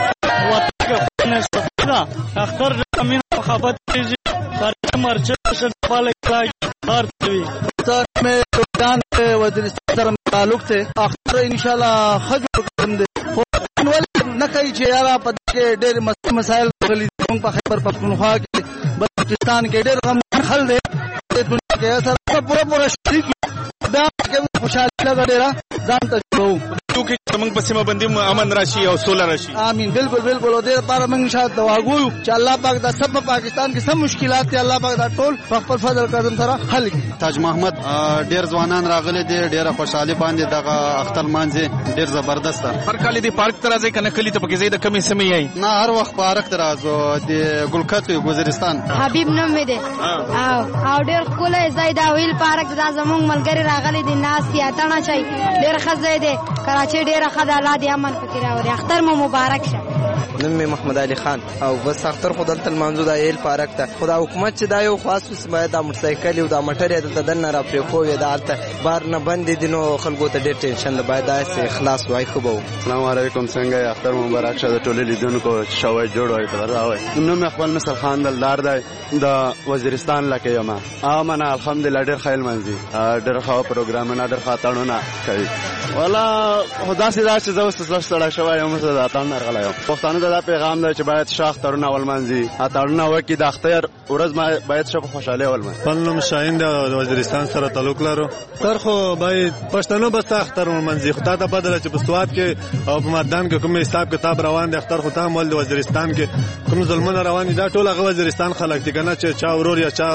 اختر مینه محبت لريږي خارج مرچ شپاله کلاګ هرڅوي سر مې سودان وزیرستان سره تعلق ته اختر ان شاء الله خجو کوم دي خو ول نه کوي چې یاره په دې ډېر مسایل غلي موږ په خیبر پختونخوا کې بلوچستان کې ډېر غم خل دي دنیا کې سره پورا پورا شریک دا کې خوشاله لګړه ځان ته شو چې موږ په سیمه باندې امن راشي او سوله راشي. امين بالکل بالکل او دې لپاره موږ ان شاء الله دعا کوو چې الله پاک دا سب پاکستان کې سم مشکلات دي الله پاک دا ټول په خپل فضل کرم سره حل کړي. تاج محمد ډېر ځوانان راغلي دي ډېر خوشحالي باندې دغه اختر مانځي ډېر زبردست. هر کال دې پارک ته راځي کنه کلی ته پکې زید کمی سمې یي نه هر وخت پارک ته راځو د ګلکت وزیرستان. حبیب نوم دې او او ډېر کولای زید ویل پارک دا زموږ ملګری راغلي دي ناس یاتانه شي ډېر خزه دي کراچۍ ډېر خدای الله دې امن پکې راوړي. اختر مو مبارک شه. نوم مې محمد علي خان او بس اختر خو دلته المنځو د ایل پارک ته خدا حکومت چې دا یو خاص باید د موټرسایکل او د موټر دلته دنه را پرې کوی دا الته بار نه بندې دي نو خلکو ته ډېر ټینشن ده باید دا اخلاص وای خو به. السلام علیکم څنګه اختر مبارک شه د ټولو لیدونکو شوي جوړ وای تر راوي. نوم خپل مثال خان دلدار دی د وزیرستان لکه یم امنه الحمدلله ډېر خیل منځي ډېر ښه پروګرامونه ډېر ښه تړونه کوي والا خدا سي دا چې زه اوس سره شوی یم زه دا تړون راغلی یم. پښتانه دا پیغام دی چې باید شاخ تړونه ولمنځي تړونه وکړي د اختر ورځ باید شپه خوشحالي ولمنځي. خپل نوم شاهین دی د وزیرستان سره تعلق لرو. تر خو باید پښتنو بس اختر ولمنځي خو تا ته پته ده چې په سواد کې او په مدان کې کوم حساب کتاب روان دی اختر خو ته مول د وزیرستان کې کوم ظلمونه روان دي دا ټول هغه وزیرستان خلک دي کنه چې چا ورور یا چا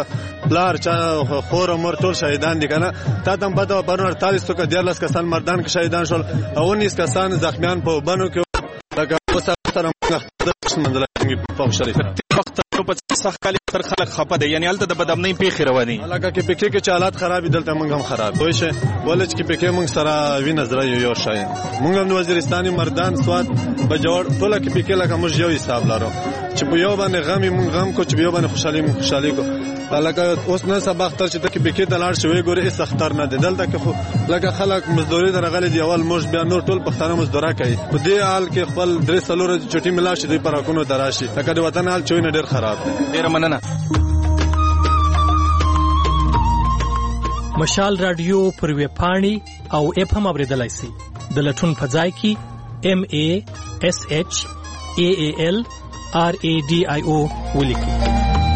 پلار چا خور مور ټول شهیدان دي کنه. تا ته پته پرون اړتالیس تو کې دیارلس کسان مردان کې شهیدان شول او انیس کسان زخمیان په بنو کې لکه اوس سره موږ منځله کې په شریف وخت په سخت کال تر خلک خپه دي یعنی الته د بدامنۍ پیښې رواني لکه کې پکې کې حالات خراب دي دلته موږ هم خراب وای شي ولچ کې پکې موږ سره وینځ راځي یو شای موږ هم د وزیرستاني مردان سواد په جوړ ټوله کې پکې لکه موږ یو حساب لرو چې په یو باندې غم موږ غم کو چې په یو باندې خوشحالي موږ خوشحالي کو لکه اوس نه سبا اختر چې تکي پکې د لاړ شوی ګوري اس اختر نه دي دلته کې خو لکه خلک مزدوري درغلي دی اول موږ بیا نور ټول پښتانه مزدورا کوي په دې حال کې خپل درې سلور چټي ملا شي د پراکونو دراشي لکه د وطن حال چوي نه ډیر خراب دی. ډیر مننه. مشال رادیو پر ویب پاڼې او اپ هم اوریدلای شي د لټون په ځای کې ام ا اس اچ ا ا ال ار ا ډي آی او ولیکي.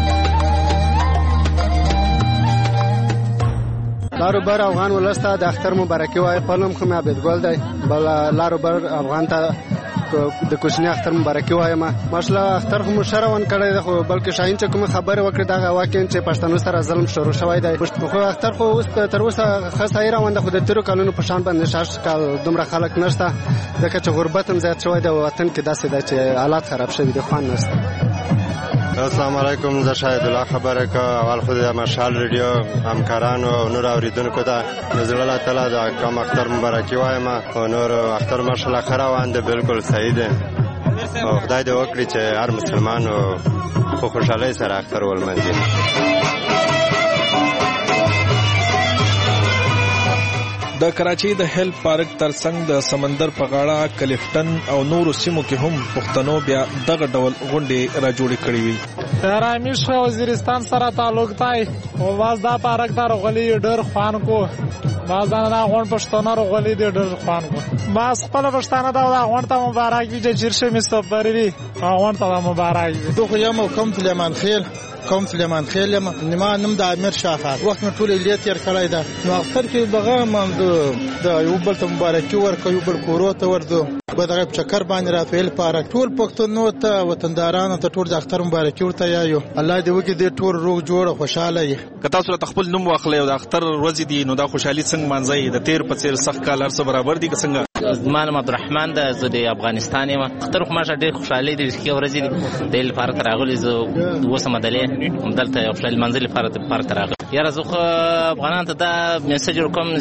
لارو بر افغان ولسته د اختر مبارکي وای پلم خو مې عبد ګل دی بل لارو بر افغان ته د کوچنی اختر مبارکي وایم ماشاءالله اختر خو مشرون کړی دی خو بلکې شاهین چې کوم خبره وکړه دا واقعا چې پښتنو سره ظلم شروع شوی دی خو اختر خو اوس تر اوسه خاصه روان خو د تیرو کلونو په شان باندې شاش کال دومره خلک نشته ځکه چې غربت هم زیات شوی دی وطن کې داسې دی چې حالات خراب شوي دي خوان نشته. السلام علیکم زه شاهد الله خبره کا اول خو د مشال ریډیو همکارانو او نور اوریدونکو ته نظر الله تعالی د کوم اختر مبارکي وایم او نور اختر ماشاءالله خراوند بالکل صحیح ده او خدای دې وکړي چې هر مسلمان خو خوشاله سره اختر ولمنځي. د کراچۍ د هیل پارک ترڅنګ د سمندر په غاړه کلیفټن او نورو سیمو کې هم پښتنو بیا دغه ډول غونډې را جوړې کړې وي. رامیش خو وزیرستان سره تعلق دی او باز دا پارک ته راغلي ډېر خوان کو باز دا غون پښتنو راغلي ډېر خوان کو باز خپل پښتانه دا غون ته مبارک وي چې چیرشه مستبر وي غون ته مبارک وي. دوه یم کوم سلیمان خیل کوم سلیمان خیل یم نیمه نوم د امیر شاه خان وخت مې ټول لیت تیر کړی دا نو اختر کې دغه من د یو بل ته مبارکي ورکړ یو بل کورو ته ورځو په دغه چکر باندې رافیل پارک ټول پښتنو ته وطندارانو ته ټول د اختر مبارکي ورته یایو الله دې وکړي دې ټول روغ جوړ خوشاله یې. که تاسو ته خپل نوم واخلئ او د اختر ورځې دي نو دا خوشحالي څنګه مانځئ د تیر په څیر سخت کال هر څه برابر دي که څنګه؟ زما نوم عبدالرحمن ده زه د افغانستان یم. اختر خو ماشه ډېر خوشحالي دي ښې ورځې دي د هیل پارک راغلي زه اوسم دلې همدلته یو خوشحالي لمانځلې لپاره پارک راغلی یاره زه خو افغانانو ته دا میسج ورکوم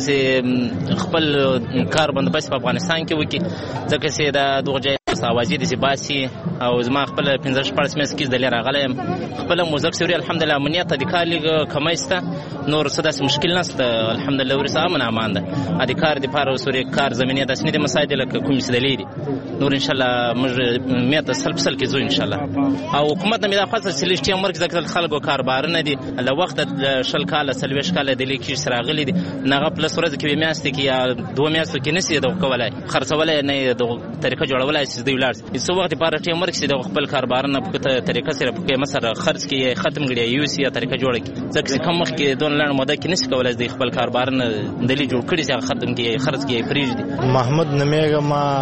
چې خپل کار بندوبست په افغانستان کې وکړي ځکه چې دا دغه ځای اوازې داسې باسي او زما خپل پنځه شپاړس میاشتې کې دلې راغلی یم خپله موزک سوري الحمدلله امنیت د کار لږ کمی شته نور څه داسې مشکل نشته الحمدلله وروسته امن امان ده د کار دپاره سوري کار زمینې داسې نه دي مسایل لکه کومې چې دلې دي نور انشاءالله موږ میت ته سل په سل کې ځو انشاءالله او حکومت نه مې دا خوښه چې لږ ټیم ورکړي ځکه خلکو کاربارونه دي له وخته شل کاله څلوېښت کاله دلې کې چې راغلي دي هغه پلس ورځې کې یوې میاشتې کې یا دوه میاشتو کې نشي دغه کولی خرڅولی نه یې دغه طریقه جوړولی چې دوی ولاړ شي څه وخت دپاره ټیم ورکړي چې دغه خپل کاربارونه په طریقه سره په قیمت سره خرڅ کړي ختم کړي یوسي یا طریقه جوړه کړي ځکه چې کم مخکې دونه لنډه موده کې نشي کولی چې خپل کاربارونه دلې جوړ کړي چې هغه ختم کړي خرڅ کړي پرېږدي. محمود نومېږم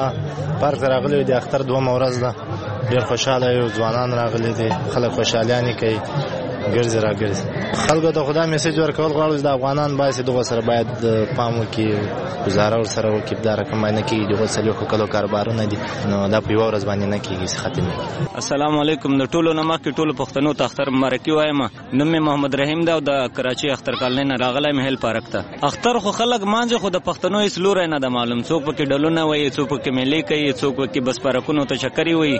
پارک ته راغلی د اختر دومه ورځ ده ډېر خوشحاله یو ځوانان راغلي دي خلک خوشحالیانې کوي ګرځي را ګرځي خلکو ته خدا میسج ورکول غواړو چې د افغانان باید دغه سره باید پام وکړي گزاره ورسره وکړي دا رقم باندې کېږي دغه څلوېښتو کلو کاروبارونه دي نو دا په یوه ورځ باندې نه کېږي چې ختم کړي. السلام علیکم د ټولو نه مخکې ټولو پښتنو ته اختر مبارکي وایم. نوم مې محمد رحیم ده او د کراچۍ اختر کالنۍ نه راغلی یم هیل پارک ته. اختر خو خلک مانځي خو د پښتنو هېڅ لوری نه ده معلوم څوک پکې ډلونه وایي څوک پکې میلې کوي څوک پکې بس پارکونو ته چکرې وایي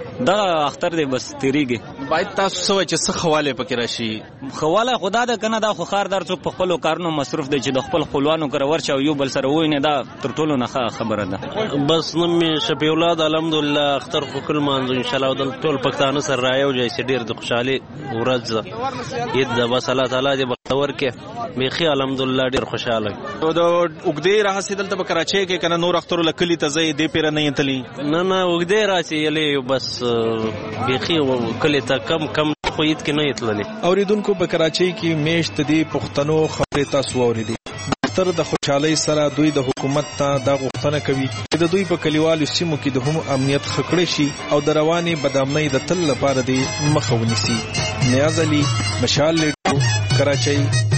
دغه اختر دی بس تیریږي. باید تاسو څه وایي چې څه خواله پکې راشي؟ خواله خدا ده کنه دا خو خاردار څوک په خپلو کارونو مصروف دی چې د خپل خپلوانو کره ورچي او یو بل سره وویني دا تر ټولو نه ښه خبره ده. بس نوم مې شفیع الله ده الحمدلله اختر خو کل مانځو انشاءالله او د ټول پښتانه سره رایو چې ډېر د خوشحالي ورځ ده عید ده بس الله تعالی دې بختور کړي بیخي الحمدلله ډېر خوشحاله د اوږدې راهسې دلته په کراچۍ کې که نه نور اخترو له کلي ته ځئ دې پیره نه یې تلي؟ نه نه اوږدې راسې یلې بس بیخي کلي ته کم کم خو عید کې نه یې تللې. اوریدونکو په کراچۍ کې میاشت دې پښتنو خبرې تاسو واورېدې. اختر د خوشحالۍ سره دوی د حکومت ته دا غوښتنه کوي چې د دوی په کلیوالو سیمو کې د هم امنیت ښه کړی شي او د روانې بدامنۍ د تل لپاره دې مخه ونیسي. نیاز علي، مشال ریډیو، کراچۍ.